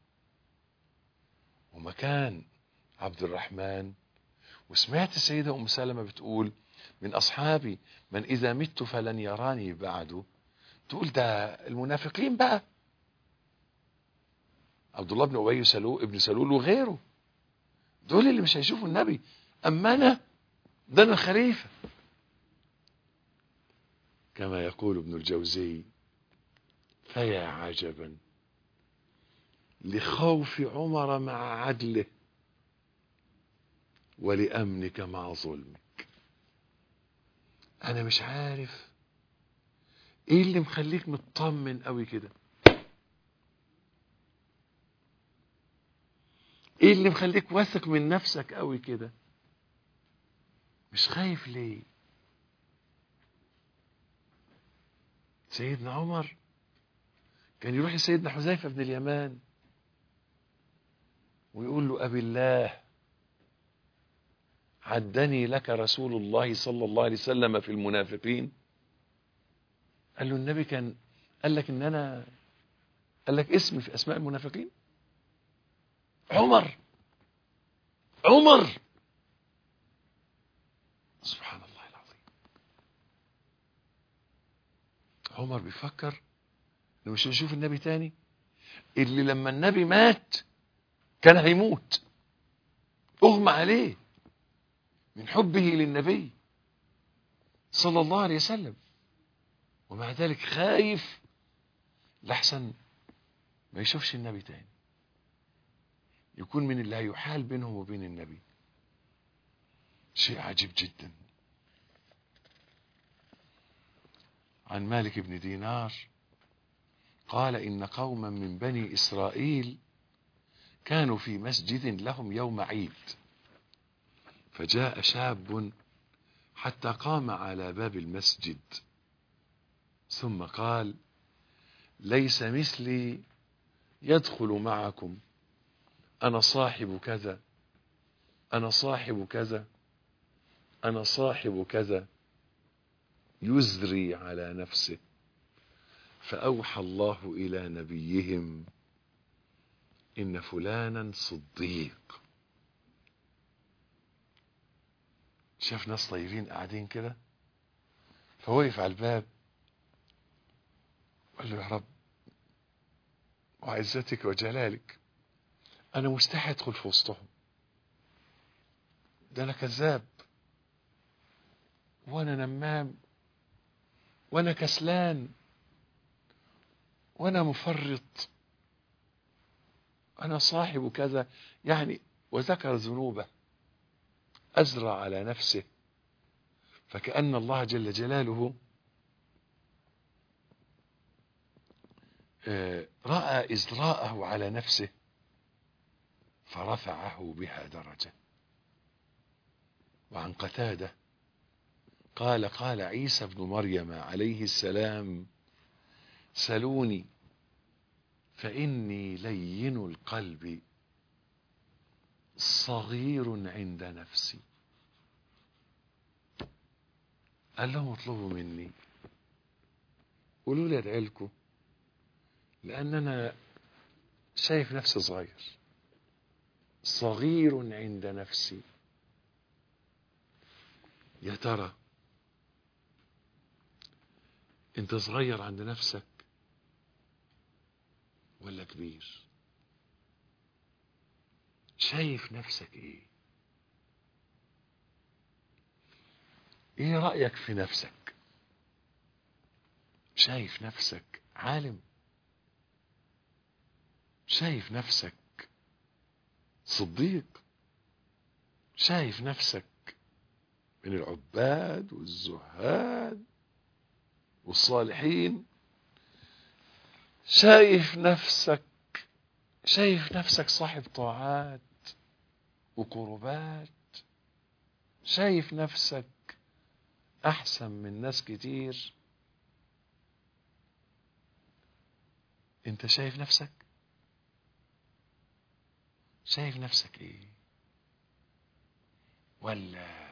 S2: ومكان عبد الرحمن، وسمعت السيدة ام سلمة بتقول من اصحابي من اذا مت فلن يراني بعده، تقول ده المنافقين بقى، عبد الله بن ابي سلول ابن سلول وغيره، دول اللي مش هيشوفوا النبي. اما انا ده انا خليفة. كما يقول ابن الجوزي فيا عجبا لخوف عمر مع عدله ولأمنك مع ظلمك. انا مش عارف ايه اللي مخليك مطمن قوي كده، ايه اللي مخليك واثق من نفسك قوي كده، مش خايف ليه؟ سيدنا عمر كان يروح لسيدنا حذيفة بن اليمان ويقول له أبي الله عدني لك رسول الله صلى الله عليه وسلم في المنافقين. قال له النبي كان قال لك ان انا قال لك اسمي في اسماء المنافقين؟ عمر سبحان الله العظيم. عمر بيفكر انه مش هيشوف النبي تاني، اللي لما النبي مات كان هيموت، اغمى عليه من حبه للنبي صلى الله عليه وسلم، ومع ذلك خايف لحسن ما يشوفش النبي تاني، يكون من اللي هيحال بينهم وبين النبي. شيء عجيب جدا. عن مالك بن دينار قال إن قوما من بني إسرائيل كانوا في مسجد لهم يوم عيد، فجاء شاب حتى قام على باب المسجد ثم قال ليس مثلي يدخل معكم، أنا صاحب كذا، أنا صاحب كذا، أنا صاحب كذا، يزري على نفسه. فأوحى الله إلى نبيهم إن فلانا صديق. شاف ناس طيبين قاعدين كده، فوقف على الباب وقال له يا رب وعزتك وجلالك أنا مستحي أدخل في وسطهم، ده أنا كذاب وأنا نمام وأنا كسلان وأنا مفرط، أنا صاحب كذا يعني، وذكر ذنوبه أزرع على نفسه. فكأن الله جل جلاله رأى إزراءه على نفسه فرفعه بها درجة. وعن قتادة قال قال عيسى بن مريم عليه السلام سلوني فإني لين القلب صغير عند نفسي. قال لهم اطلبوا مني، قولوا لي ادعي لكم، لأن أنا شايف نفسي صغير عند نفسي. يا ترى انت صغير عند نفسك ولا كبير؟ شايف نفسك ايه رأيك في نفسك؟ شايف نفسك عالم؟ شايف نفسك صديق؟ شايف نفسك من العباد والزهاد والصالحين؟ شايف نفسك صاحب طاعات وقربات؟ شايف نفسك احسن من ناس كتير؟ انت شايف نفسك ايه؟ ولا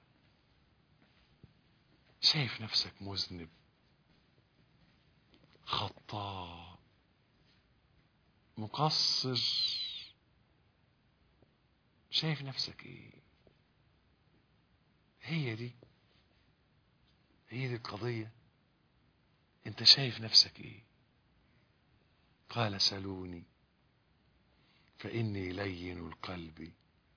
S2: شايف نفسك مذنب خطاء مقصر؟ شايف نفسك ايه؟ هي دي القضية. انت شايف نفسك ايه؟ قال سلوني فإني لين القلب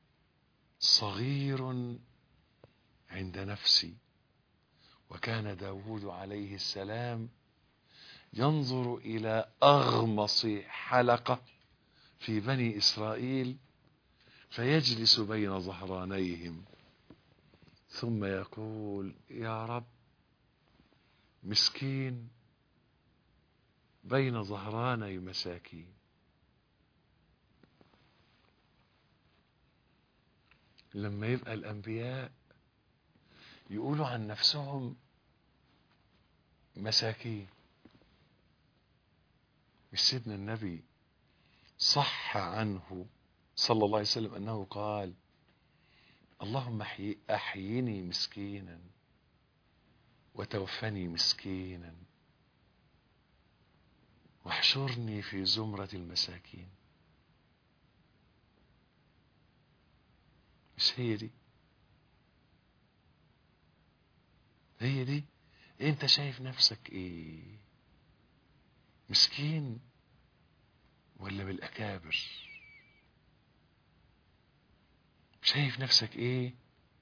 S2: صغير عند نفسي. وكان داود عليه السلام ينظر إلى أغمص حلقة في بني إسرائيل فيجلس بين ظهرانيهم ثم يقول يا رب مسكين بين ظهراني مساكين. لما يبقى الأنبياء يقولوا عن نفسهم مساكين، مش سيدنا النبي صح عنه صلى الله عليه وسلم أنه قال اللهم أحيني مسكينا وتوفني مسكينا واحشرني في زمرة المساكين؟ مش هي دي انت شايف نفسك ايه؟ مسكين ولا بالأكابر؟ شايف نفسك ايه؟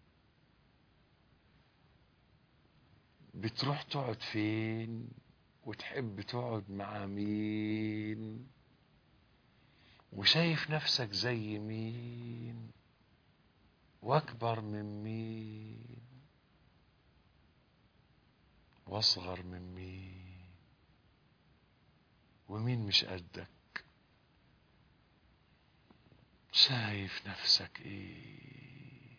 S2: بتروح تقعد فين وتحب تقعد مع مين؟ وشايف نفسك زي مين واكبر من مين واصغر من مين ومين مش قدك؟ شايف نفسك ايه؟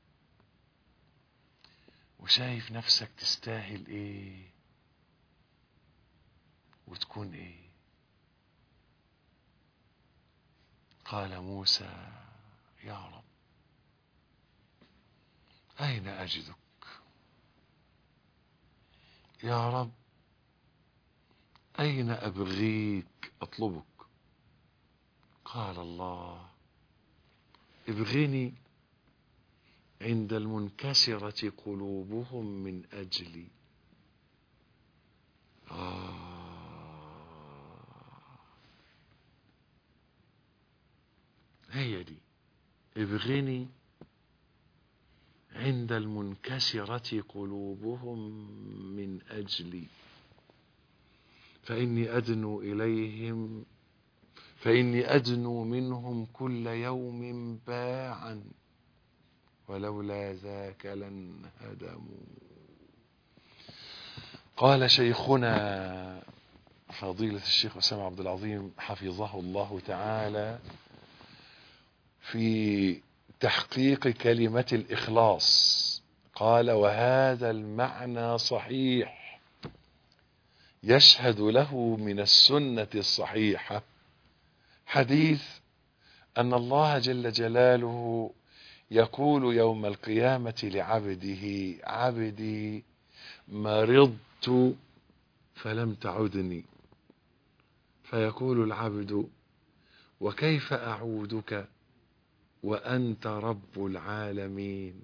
S2: وشايف نفسك تستاهل ايه وتكون ايه؟ قال موسى يا رب أين أجدك؟ يا رب أين أبغيك أطلبك؟ قال الله ابغني عند المنكسرة قلوبهم من أجلي. هي دي ابغني عند المنكسرة قلوبهم من أجلي فإني أدنو منهم كل يوم باعا ولولا ذاك لانهدموا. قال شيخنا فضيلة الشيخ أسامة عبد العظيم حفظه الله تعالى في تحقيق كلمة الإخلاص، قال وهذا المعنى صحيح يشهد له من السنة الصحيحة حديث أن الله جل جلاله يقول يوم القيامة لعبده: عبدي مرضت فلم تعدني. فيقول العبد: وكيف أعودك وأنت رب العالمين؟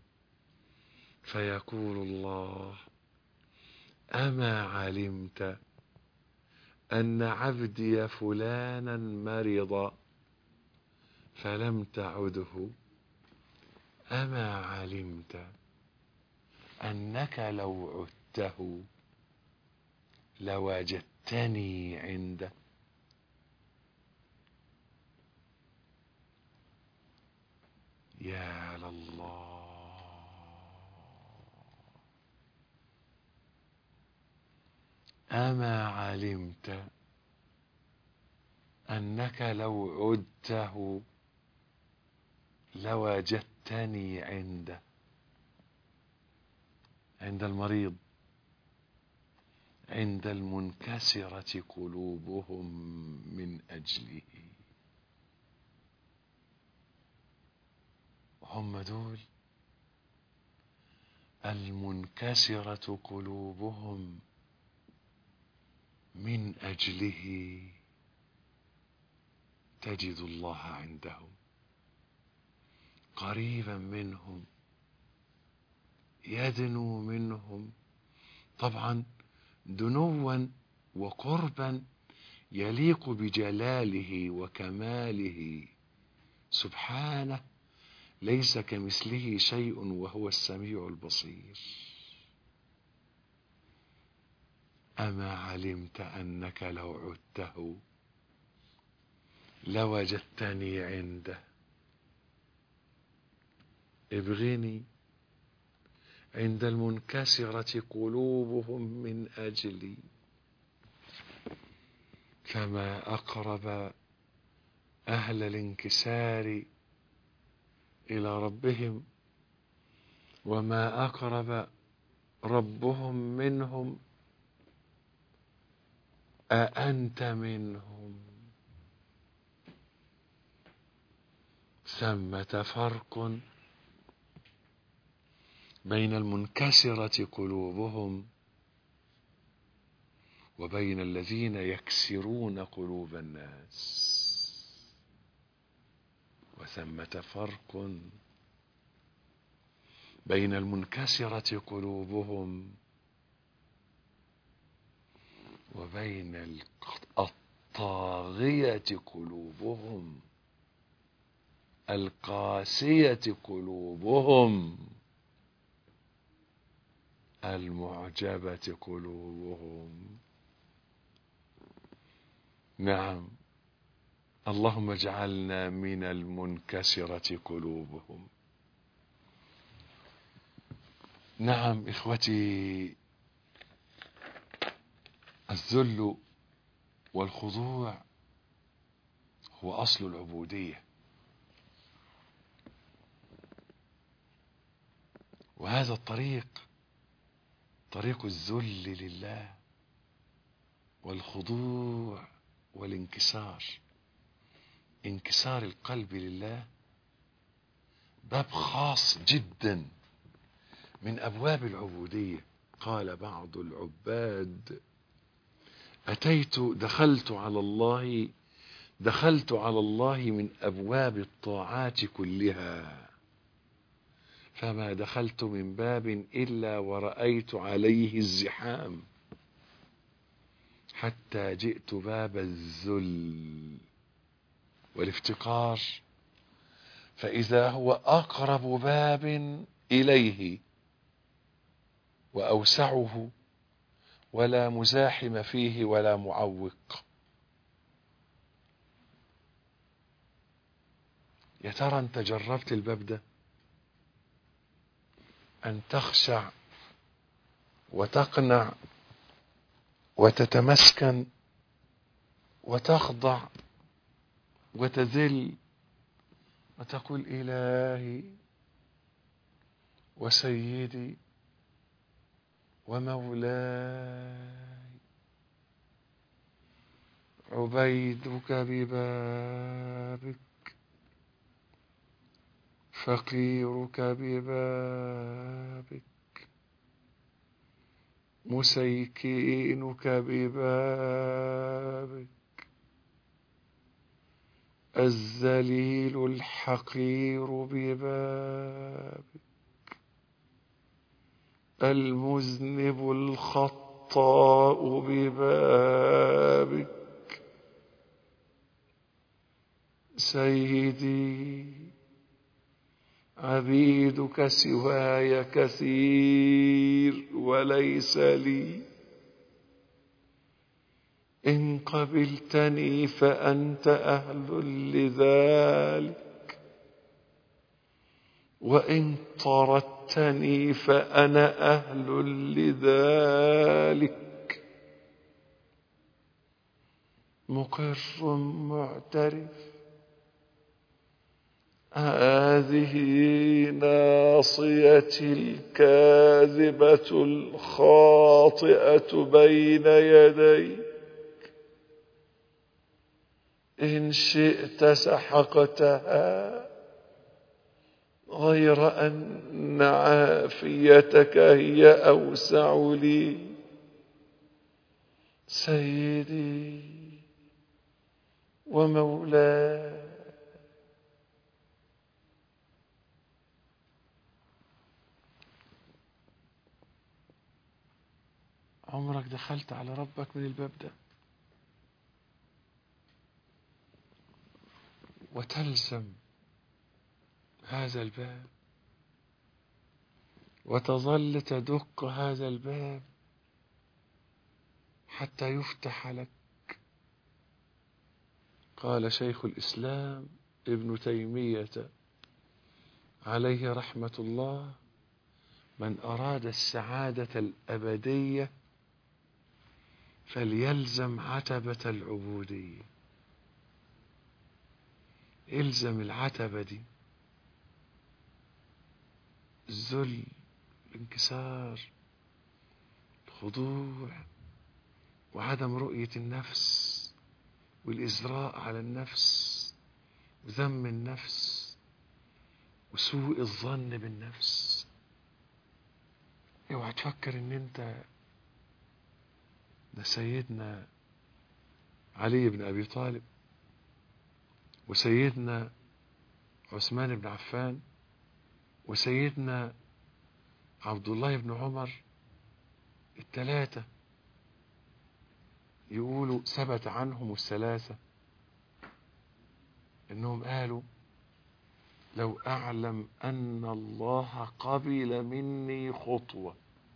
S2: فيقول الله: أما علمت أن عبدي فلانا مرض فلم تعده؟ أما علمت أنك لو عدته لوجدتني عنده؟ يا لله، أما علمت أنك لو عدته لوجدتني عنده؟ عند المريض، عند المنكسرة قلوبهم من أجله. هم دول المنكسرة قلوبهم من أجله، تجد الله عندهم قريبا منهم، يدنو منهم، طبعا دنوا وقربا يليق بجلاله وكماله سبحانه، ليس كمثله شيء وهو السميع البصير. أما علمت أنك لو عدته لوجدتني عنده؟ ابغني عند المنكسرة قلوبهم من أجلي. كما أقرب أهل الانكسار إلى ربهم، وما أقرب ربهم منهم، أأنت منهم؟ ثمة فرق بين المنكسرة قلوبهم وبين الذين يكسرون قلوب الناس، وثمة فرق بين المنكسرة قلوبهم وبين الطاغية قلوبهم، القاسية قلوبهم، المعجبة قلوبهم. نعم، اللهم اجعلنا من المنكسرة قلوبهم. نعم إخوتي، الذل والخضوع هو أصل العبودية، وهذا الطريق طريق الذل لله والخضوع والانكسار. انكسار القلب لله باب خاص جدا من أبواب العبودية. قال بعض العباد: دخلت على الله من أبواب الطاعات كلها، فما دخلت من باب إلا ورأيت عليه الزحام، حتى جئت باب الذل والافتقار، فإذا هو أقرب باب إليه وأوسعه، ولا مزاحم فيه ولا معوق. يا ترى أنت جربت الباب ده؟ أن تخشع وتقنع وتتمسكن وتخضع وتذل وتقول: إلهي وسيدي ومولاي عبيدك ببابك، فقيرك ببابك، مسيكينك ببابك، الذليل الحقير ببابك، المذنب الخطاء ببابك. سيدي عبيدك سواي كثير وليس لي، إن قبلتني فأنت أهل لذلك، وإن طردتني فأنا أهل لذلك. مقر معترف، هذه ناصيتي الكاذبة الخاطئة بين يديك، إن شئت سحقتها، غير أن عافيتك هي أوسع لي. سيدي ومولاي، عمرك دخلت على ربك من الباب ده وتلزم هذا الباب وتظل تدق هذا الباب حتى يفتح لك؟ قال شيخ الإسلام ابن تيمية عليه رحمة الله: من أراد السعادة الأبدية فليلزم عتبة العبودية. الزم العتبة دي، الذل، الانكسار، الخضوع، وعدم رؤية النفس، والإزراء على النفس، وذم النفس، وسوء الظن بالنفس. اوعى تفكر ان انت ده سيدنا علي بن ابي طالب وسيدنا عثمان بن عفان وسيدنا عبد الله بن عمر، الثلاثة يقولوا ثبت عنهم الثلاثة انهم قالوا: لو اعلم ان الله قبل مني خطوة.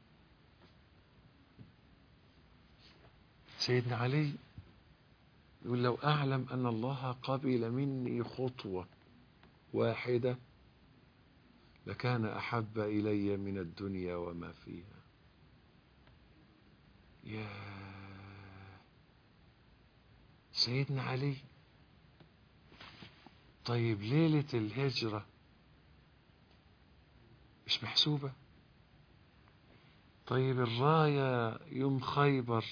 S2: سيدنا علي يقول: لو اعلم ان الله قبل مني خطوة واحدة لكان احب الي من الدنيا وما فيها. يا سيدنا علي. طيب ليلة الهجرة مش محسوبة؟ طيب الراية يوم خيبر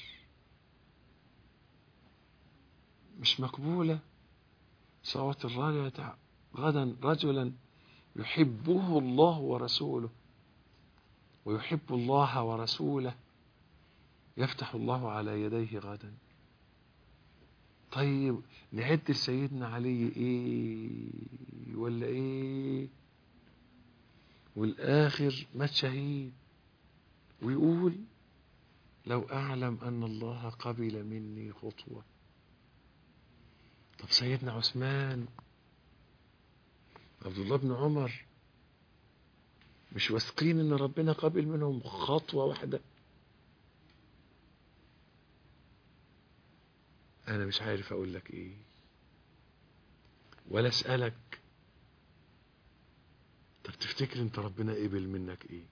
S2: مش مقبولة؟ صوت الراية غدا رجلا يحبه الله ورسوله ويحب الله ورسوله يفتح الله على يديه غدا. طيب نعد لسيدنا علي ايه ولا ايه؟ والاخر مات شهيد ويقول: لو اعلم ان الله قبل مني خطوة. طب سيدنا عثمان، عبد الله بن عمر، مش واثقين ان ربنا قبل منهم خطوة واحدة؟ انا مش عارف اقول لك ايه ولا اسألك. طب تفتكر انت ربنا قبل منك ايه؟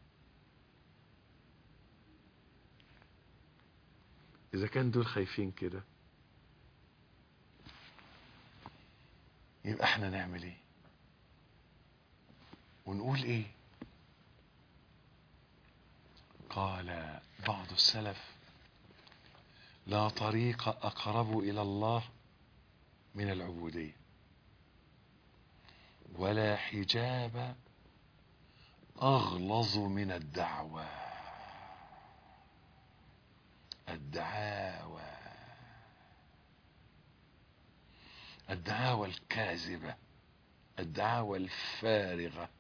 S2: اذا كان دول خايفين كده، يبقى احنا نعمل ايه ونقول ايه؟ قال بعض السلف: لا طريق أقرب إلى الله من العبودية، ولا حجاب أغلظ من الدعوة. الدعاوى الكاذبة، الدعاوى الفارغة.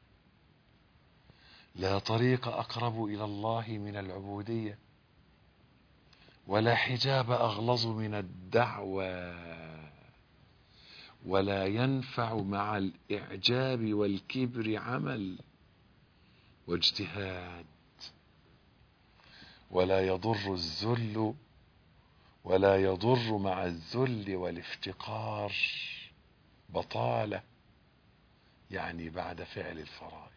S2: لا طريق أقرب إلى الله من العبودية، ولا حجاب أغلظ من الدعوة، ولا ينفع مع الإعجاب والكبر عمل واجتهاد، ولا يضر مع الذل والافتقار بطالة، يعني بعد فعل الفرائض.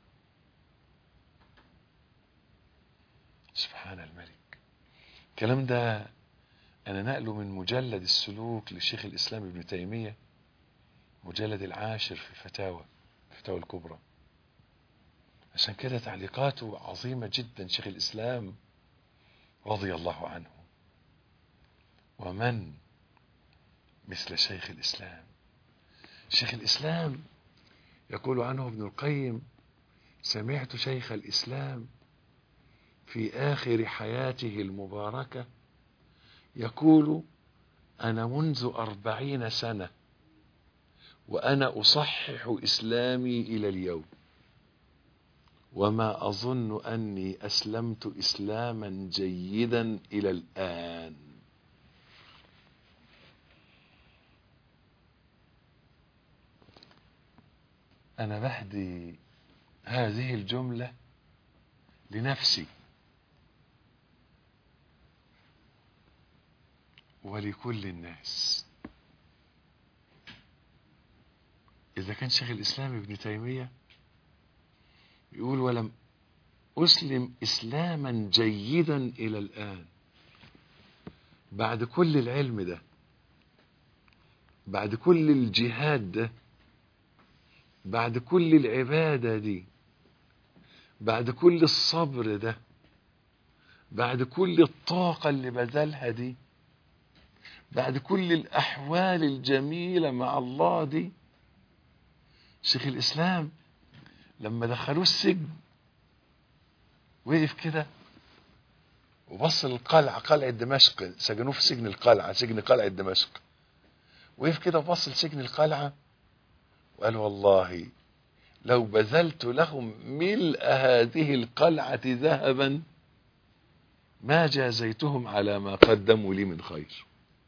S2: سبحان الملك. الكلام ده أنا نقله من مجلد السلوك للشيخ الإسلام ابن تيمية، مجلد 10 في الفتاوى الكبرى. عشان كده تعليقاته عظيمة جدا شيخ الإسلام رضي الله عنه. ومن مثل شيخ الإسلام؟ شيخ الإسلام يقول عنه ابن القيم: سمعت شيخ الإسلام في آخر حياته المباركة يقول: أنا منذ 40 سنة وأنا أصحح إسلامي إلى اليوم، وما أظن أني أسلمت إسلاما جيدا إلى الآن. أنا بهدي هذه الجملة لنفسي ولكل الناس. إذا كان شيخ الإسلام ابن تيمية يقول: ولم أسلم إسلاما جيدا إلى الآن، بعد كل العلم ده، بعد كل الجهاد ده، بعد كل العبادة دي، بعد كل الصبر ده، بعد كل الطاقة اللي بذلها دي، بعد كل الأحوال الجميلة مع الله دي، شيخ الإسلام لما دخلوه السجن وقف كده وبص للقلعة، قلعة دمشق، سجنوه في سجن القلعة، سجن قلعة دمشق. وقف كده وبص لسجن القلعة وقال: والله لو بذلت لهم ملء هذه القلعة ذهبا ما جازيتهم على ما قدموا لي من خير.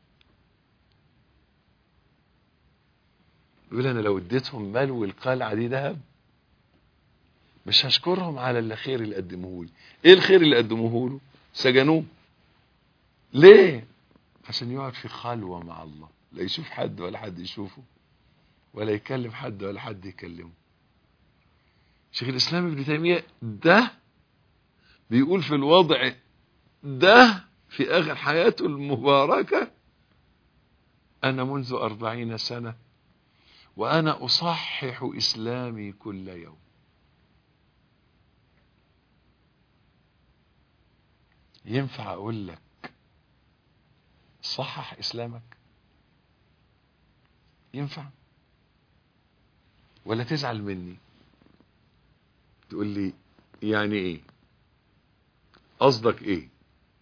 S2: يقول: أنا لو اديتهم ملو القلعة دي ذهب مش هشكرهم على الخير اللي قدموه لي. ايه الخير اللي قدموه له؟ سجنوه. ليه؟ عشان يقعد في خلوة مع الله، لا يشوف حد ولا حد يشوفه، ولا يكلم حد ولا حد يكلمه. شيخ الإسلام ابن تيمية ده بيقول في الوضع ده في آخر حياته المباركة: أنا منذ 40 سنة وأنا أصحح إسلامي كل يوم. ينفع أقول لك صحح إسلامك؟ ينفع؟ ولا تزعل مني تقول لي يعني ايه؟ قصدك ايه؟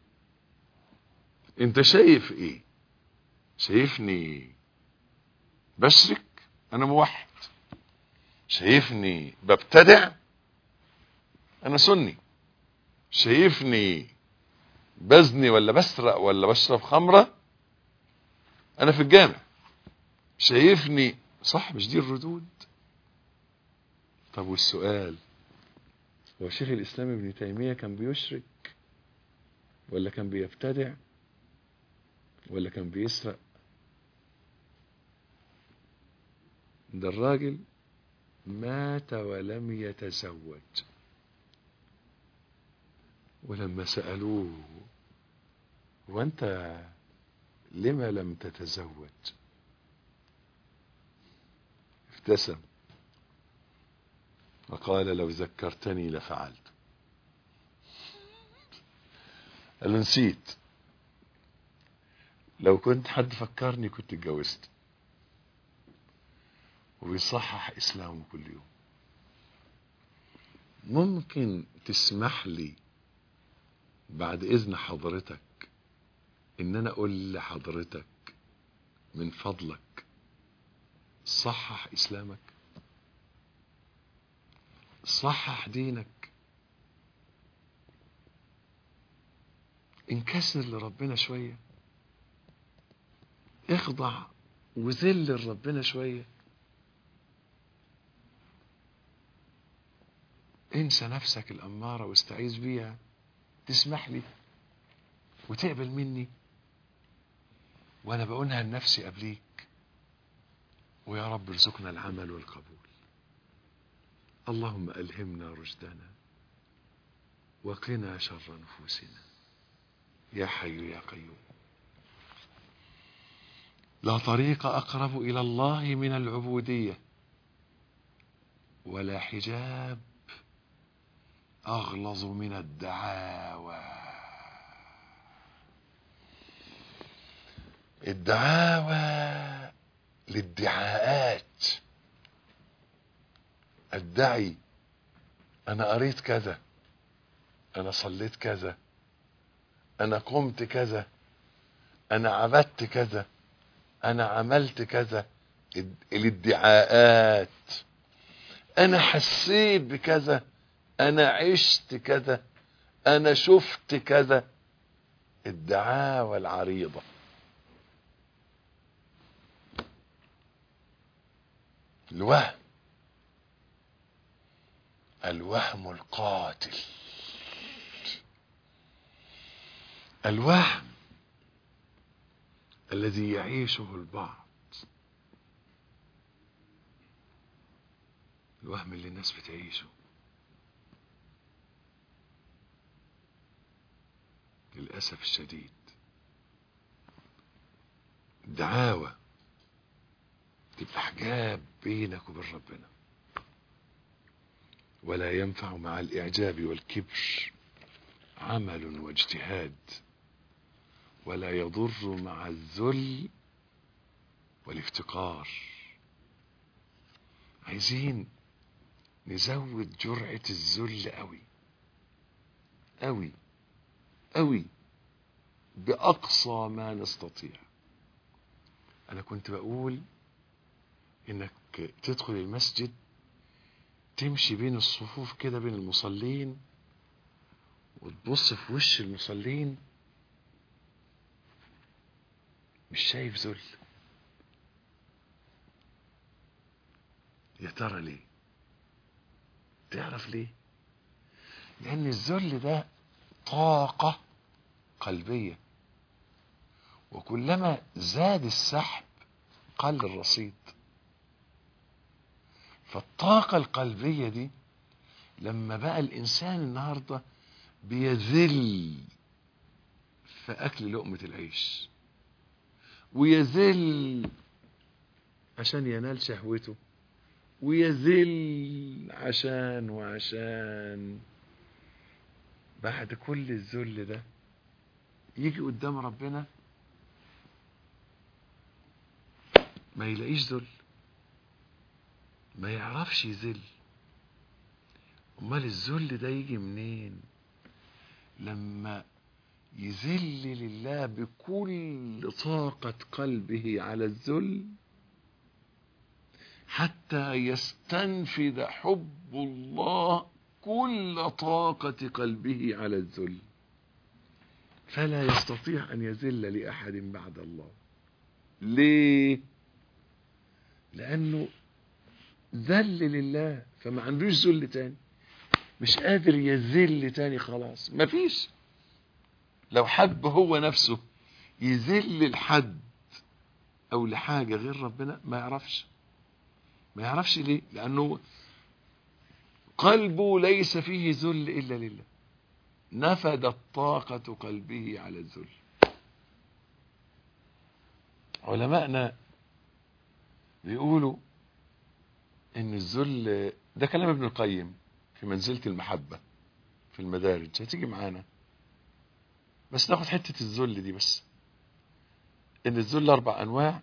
S2: انت شايف ايه؟ شايفني بشرك؟ انا موحد. شايفني ببتدع؟ انا سني. شايفني بزني ولا بسرق ولا بشرب خمرة؟ انا في الجامع. شايفني صح؟ مش دي الردود؟ طب والسؤال: هو شيخ الإسلام ابن تيمية كان بيشرك ولا كان بيبتدع ولا كان بيسرق؟ ده الراجل مات ولم يتزوج. ولما سألوه: وانت لما لم تتزوج؟ ابتسم وقال: لو ذكرتني لفعلت. قال له: نسيت. لو كنت حد فكرني كنت اتجوزت. وبيصحح اسلامه كل يوم. ممكن تسمح لي بعد اذن حضرتك ان انا اقول لحضرتك من فضلك صحح اسلامك، صحح دينك، انكسر لربنا شوية، اخضع وذل لربنا شوية، انسى نفسك الأمارة واستعيذ بيها، تسمح لي وتقبل مني وانا بقولها لنفسي قبليك. ويا رب ارزقنا العمل والقبول. اللهم ألهمنا رشدنا وقنا شر نفوسنا يا حي يا قيوم. لا طريق أقرب إلى الله من العبودية، ولا حجاب أغلظ من الدعاوى. الدعاوى للدعاءات، الدعي أنا قريت كذا، أنا صليت كذا، أنا قمت كذا، أنا عبدت كذا، أنا عملت كذا. الادعاءات، أنا حسيت بكذا، أنا عشت كذا، أنا شفت كذا. الدعاوى العريضة. الوهم القاتل. الوهم الذي يعيشه البعض، الوهم اللي الناس بتعيشه، للأسف الشديد. الدعاوى تبقى حجاب بينك وبين ربنا، ولا ينفع مع الإعجاب والكبر عمل واجتهاد، ولا يضر مع الذل والافتقار. عايزين نزود جرعة الذل قوي قوي قوي بأقصى ما نستطيع. أنا كنت بقول إنك تدخل المسجد تمشي بين الصفوف كده بين المصلين وتبص في وش المصلين مش شايف ذل. يا ترى ليه؟ تعرف ليه؟ لأن الذل ده طاقة قلبية، وكلما زاد السحب قل الرصيد. فالطاقة القلبية دي لما بقى الإنسان النهاردة بيذل في أكل لقمة العيش، ويذل عشان ينال شهوته، ويذل عشان بعد كل الذل ده يجي قدام ربنا ما يلاقيش ذل، ما يعرفش يذل. امال الذل ده يجي منين؟ لما يذل لله بكل طاقة قلبه على الذل، حتى يستنفذ حب الله كل طاقة قلبه على الذل، فلا يستطيع أن يذل لأحد بعد الله. ليه؟ لأنه ذل لله فما عندوش ذل تاني، مش قادر يذل تاني، خلاص مفيش. لو حب هو نفسه يذل لحد أو لحاجة غير ربنا ما يعرفش. ليه؟ لأنه قلبه ليس فيه ذل إلا لله، نفدت طاقة قلبه على الذل. علماءنا بيقولوا إن الذل ده كلام ابن القيم في منزلة المحبة في المدارج، هتيجي معانا بس ناخد حتة الذل دي بس. ان الذل 4 انواع.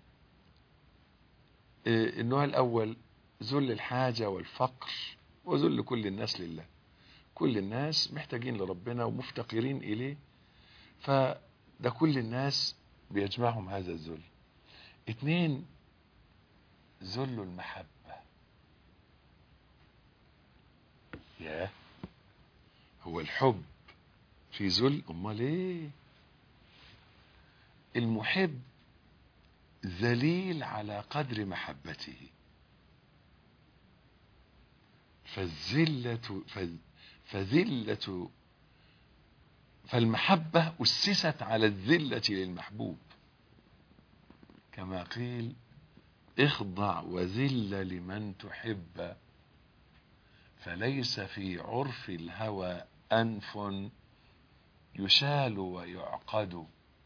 S2: النوع الاول ذل الحاجة والفقر وذل كل الناس لله. كل الناس محتاجين لربنا ومفتقرين اليه، فده كل الناس بيجمعهم هذا الذل. 2 ذل المحبة. ياه، هو الحب في ذل؟ امال ايه؟ المحب ذليل على قدر محبته، فالمحبة أسست على الذلة للمحبوب، كما قيل اخضع وذل لمن تحب، فليس في عرف الهوى أنف يشال ويعقد.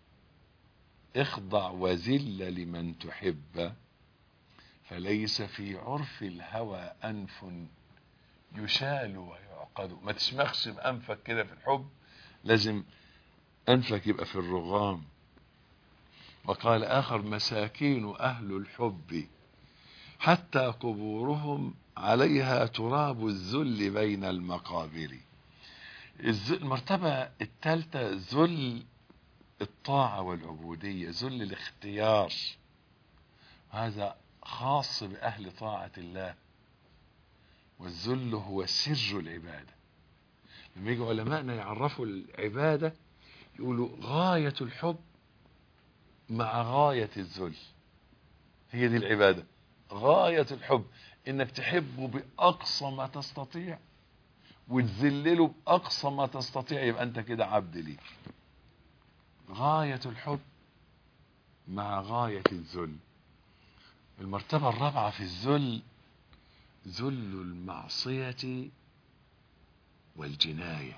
S2: اخضع وذل لمن تحب، فليس في عرف الهوى أنف يشال ويعقد. ما تشمخش بأنفك كده في الحب، لازم أنفك يبقى في الرغام. وقال آخر مساكين أهل الحب حتى قبورهم عليها تراب الذل بين المقابر. المرتبة الثالثة ذل الطاعة والعبودية، ذل الاختيار، هذا خاص بأهل طاعة الله. والذل هو سر العبادة. لما يجي علماءنا يعرفوا العبادة يقولوا غاية الحب مع غاية الذل، هي دي العبادة. غاية الحب انك تحبه بأقصى ما تستطيع وتذلله بأقصى ما تستطيع، يبقى انت كده عبد ليه. غاية الحب مع غاية الذل. المرتبة الرابعة في الذل ذل المعصية والجناية.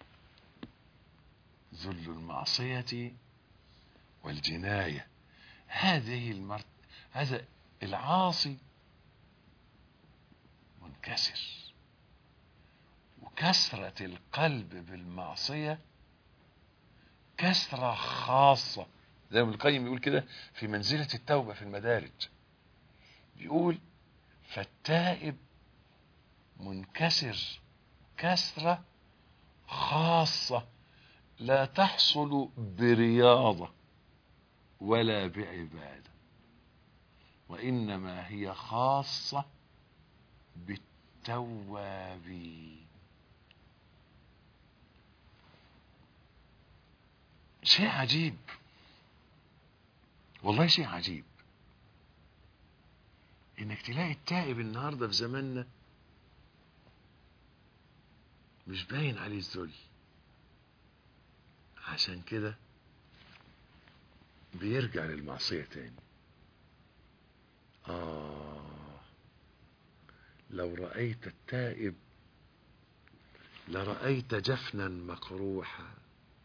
S2: ذل المعصية والجناية، هذا العاصي منكسر، وكسرة القلب بالمعصية كسرة خاصة. زي ابن القيم يقول كده في منزلة التوبة في المدارج، يقول فالتائب منكسر كسرة خاصة لا تحصل برياضة ولا بعبادة، وإنما هي خاصة بالتوابين. شيء عجيب والله، شيء عجيب انك تلاقي التائب النهارده في زماننا مش باين عليه الذل. عشان كده بيرجع للمعصية تاني. لو رأيت التائب لرأيت جفنا مقروحا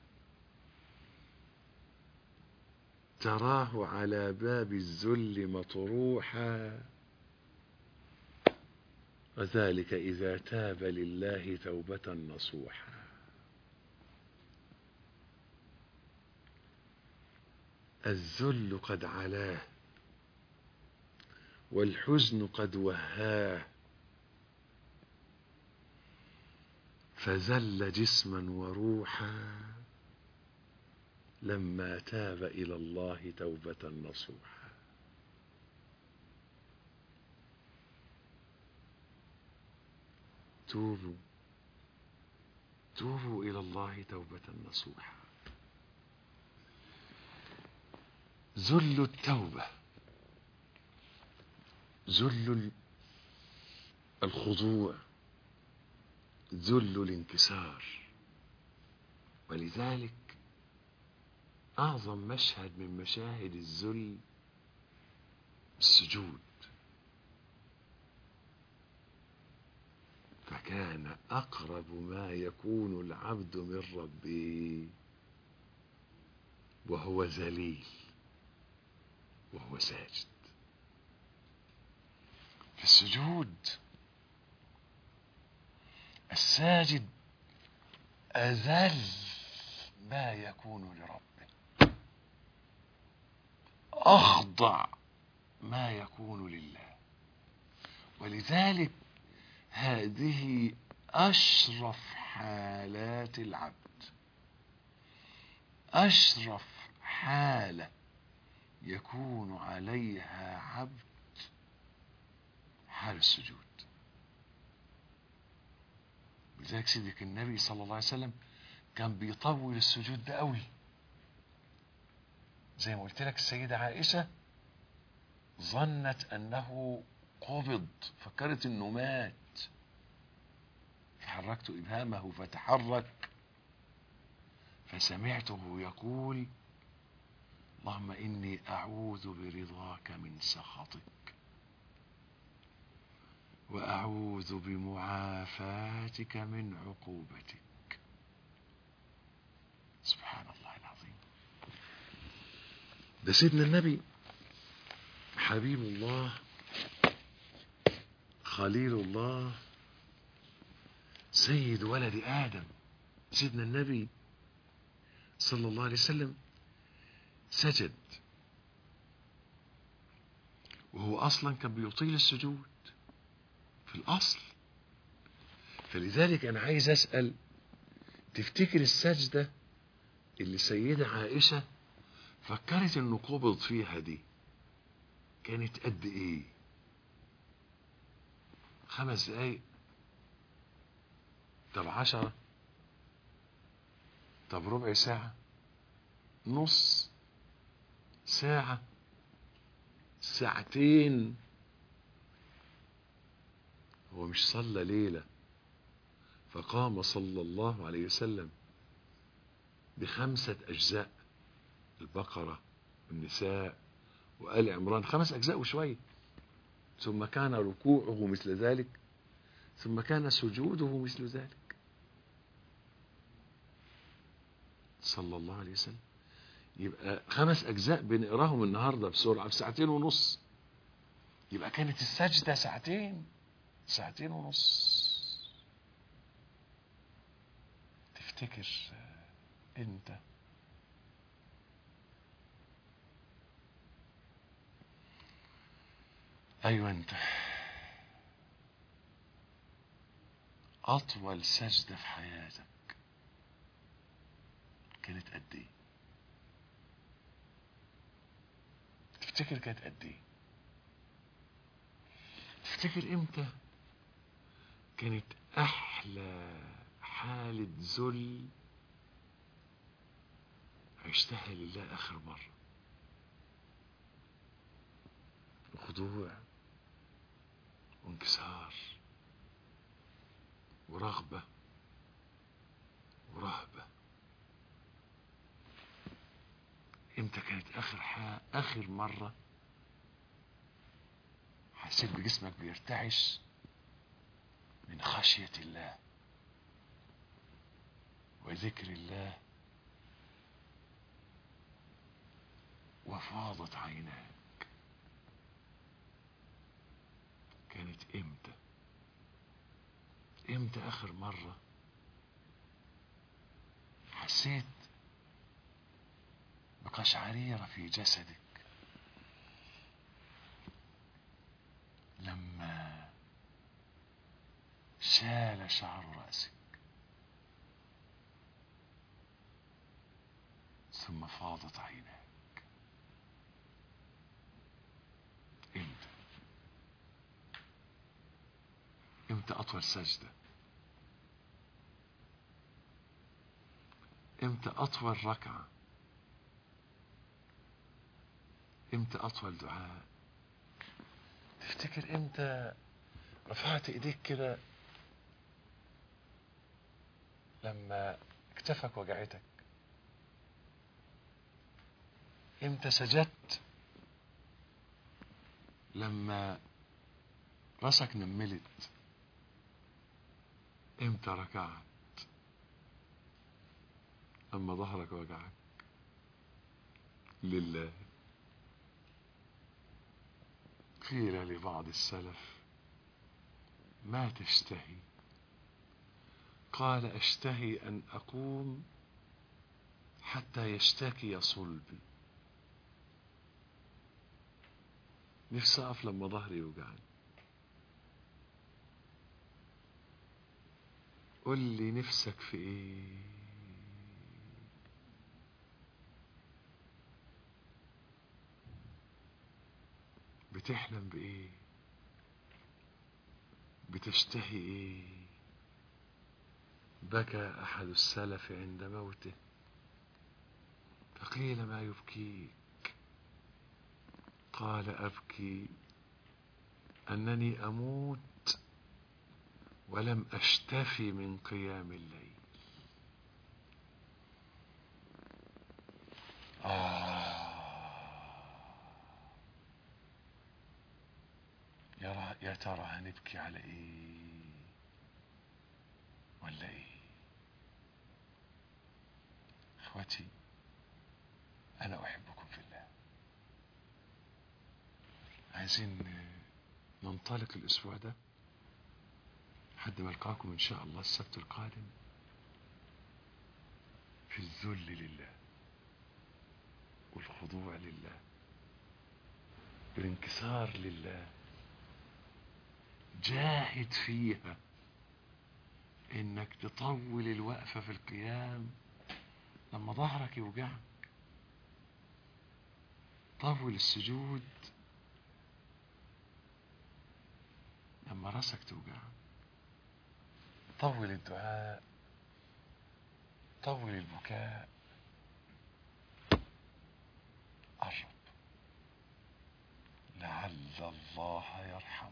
S2: تراه على باب الذل مطروحا، وذلك إذا تاب لله توبة نصوحا. الذل قد علاه والحزن قد وهاه، فذل جسما وروحا لما تاب إلى الله توبة نصوحا. توبوا إلى الله توبة نصوحا. ذل التوبة، ذل الخضوع، ذل الانكسار. ولذلك أعظم مشهد من مشاهد الذل السجود. فكان أقرب ما يكون العبد من ربه وهو ذليل وهو ساجد. في السجود الساجد أذل ما يكون لربه. وأخضع ما يكون لله. ولذلك هذه أشرف حالات العبد، أشرف حالة يكون عليها عبد حال السجود. ولذلك سيدك النبي صلى الله عليه وسلم كان بيطول السجود ده قوي. زي ما قلت لك السيدة عائشة ظنت أنه قبض، فكرت أنه مات، فحركت إبهامه فتحرك، فسمعته يقول: اللهم إني أعوذ برضاك من سخطك وأعوذ بمعافاتك من عقوبتك. سبحان الله العظيم. ده سيدنا النبي حبيب الله خليل الله سيد ولد آدم. سيدنا النبي صلى الله عليه وسلم سجد، وهو أصلا كان بيطيل السجود في الأصل. فلذلك أنا عايز أسأل، تفتكر السجدة اللي سيدة عائشة فكرت إنه قبض فيها دي كانت قد إيه؟ 5 دقايق؟ طب 10؟ طب ربع ساعة؟ نص ساعة؟ ساعتين؟ هو مش صلى ليلة فقام صلى الله عليه وسلم ب5 أجزاء، البقرة والنساء وآل عمران، 5 أجزاء وشوية، ثم كان ركوعه مثل ذلك، ثم كان سجوده مثل ذلك صلى الله عليه وسلم. يبقى 5 أجزاء بنقراهم النهاردة بسرعة في 2.5 ساعة، يبقى كانت السجدة 2 2.5 ساعة. تفتكر انت ايوه انت اطول سجدة في حياتك كانت قد ايه؟ تفتكر كانت قد ايه؟ تفتكر امتى كانت احلى حالة ذل عشتها لله اخر مرة؟ وخضوع وانكسار ورغبة ورهبة. امتى كانت اخر مرة حسيت بجسمك بيرتعش من خشية الله وذكر الله وفاضت عيناك؟ كانت امتى اخر مرة حسيت بقشعريرة في جسدك لما شال شعر رأسك ثم فاضت عيناك؟ امتى اطول سجدة؟ امتى اطول ركعة؟ امتى اطول دعاء؟ تفتكر امتى رفعت ايديك كده لما كتفك وجعتك؟ امتى سجدت لما راسك نملت؟ امتى ركعت اما ظهرك وجعك لله؟ قيل لبعض السلف: ما تشتهي؟ قال: اشتهي ان اقوم حتى يشتكي صلبي. نفسي أقف لما ظهري يوجعني. قل لي نفسك في ايه؟ بتحلم بايه؟ بتشتهي ايه؟ بكى أحد السلف عند موته فقيل ما يبكيك؟ قال أبكي أنني أموت ولم أشتفي من قيام الليل. يا ترى هنبكي على ايه ولا ايه؟ اخوتي، انا احبكم في الله. عايزين ننطلق الاسبوع ده لحد ما القاكم ان شاء الله السبت القادم في الذل لله والخضوع لله والانكسار لله. جاهد فيها انك تطول الوقفة في القيام لما ظهرك يوجعك. طول السجود لما راسك توجعك. طول الدعاء، طول البكاء. قرب لعل الله يرحمك.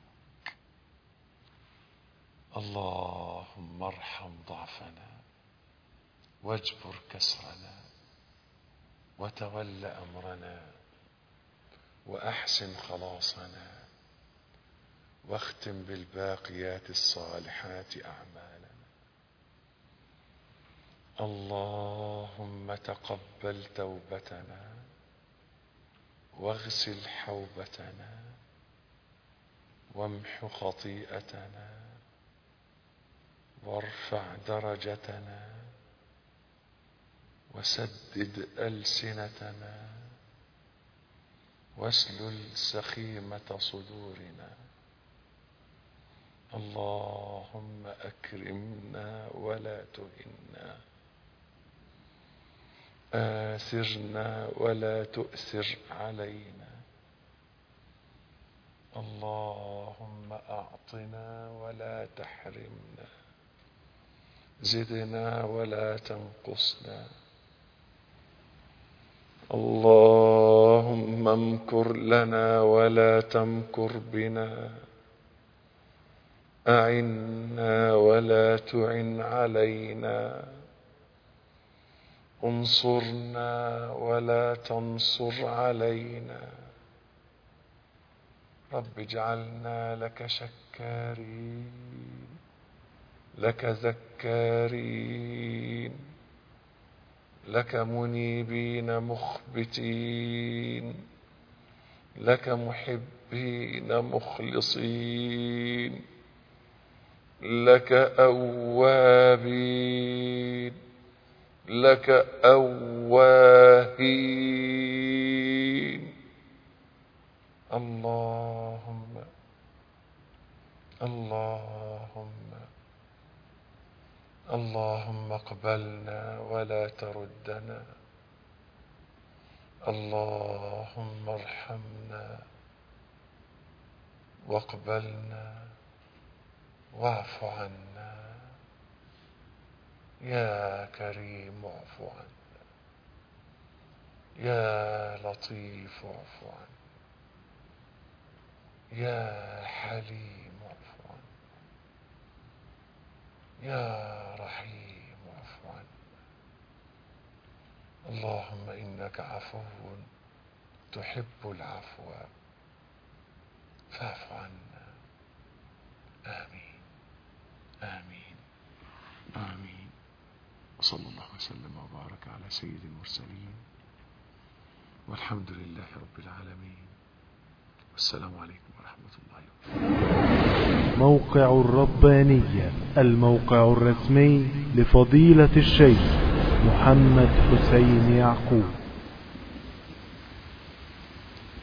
S2: اللهم ارحم ضعفنا واجبر كسرنا وتول أمرنا وأحسن خلاصنا واختم بالباقيات الصالحات أعمالنا. اللهم تقبل توبتنا واغسل حوبتنا وامح خطيئتنا وارفع درجتنا وسدد ألسنتنا واسلل سخيمة صدورنا. اللهم أكرمنا ولا تهنا، آثرنا ولا تؤثر علينا. اللهم أعطنا ولا تحرمنا، زدنا ولا تنقصنا. اللهم امكر لنا ولا تمكر بنا، أعنا ولا تعن علينا، انصرنا ولا تنصر علينا. رب اجعلنا لك شكارين لك ذكارين لك منيبين مخبتين لك محبين مخلصين لك أوابين لك أواهين. اللهم اقبلنا ولا تردنا. اللهم ارحمنا واقبلنا واعف عنا. يا كريم اعف عنا، يا لطيف اعف عنا، يا حليم اعف عنا، يا رحيم اعف عنا. اللهم إنك عفو تحب العفو فاعف عنا. آمين آمين آمين. وصلى الله وسلم وبارك على سيد المرسلين والحمد لله رب العالمين. والسلام عليكم ورحمة الله وبركاته.
S1: موقع الربانية، الموقع الرسمي لفضيلة الشيخ محمد حسين يعقوب.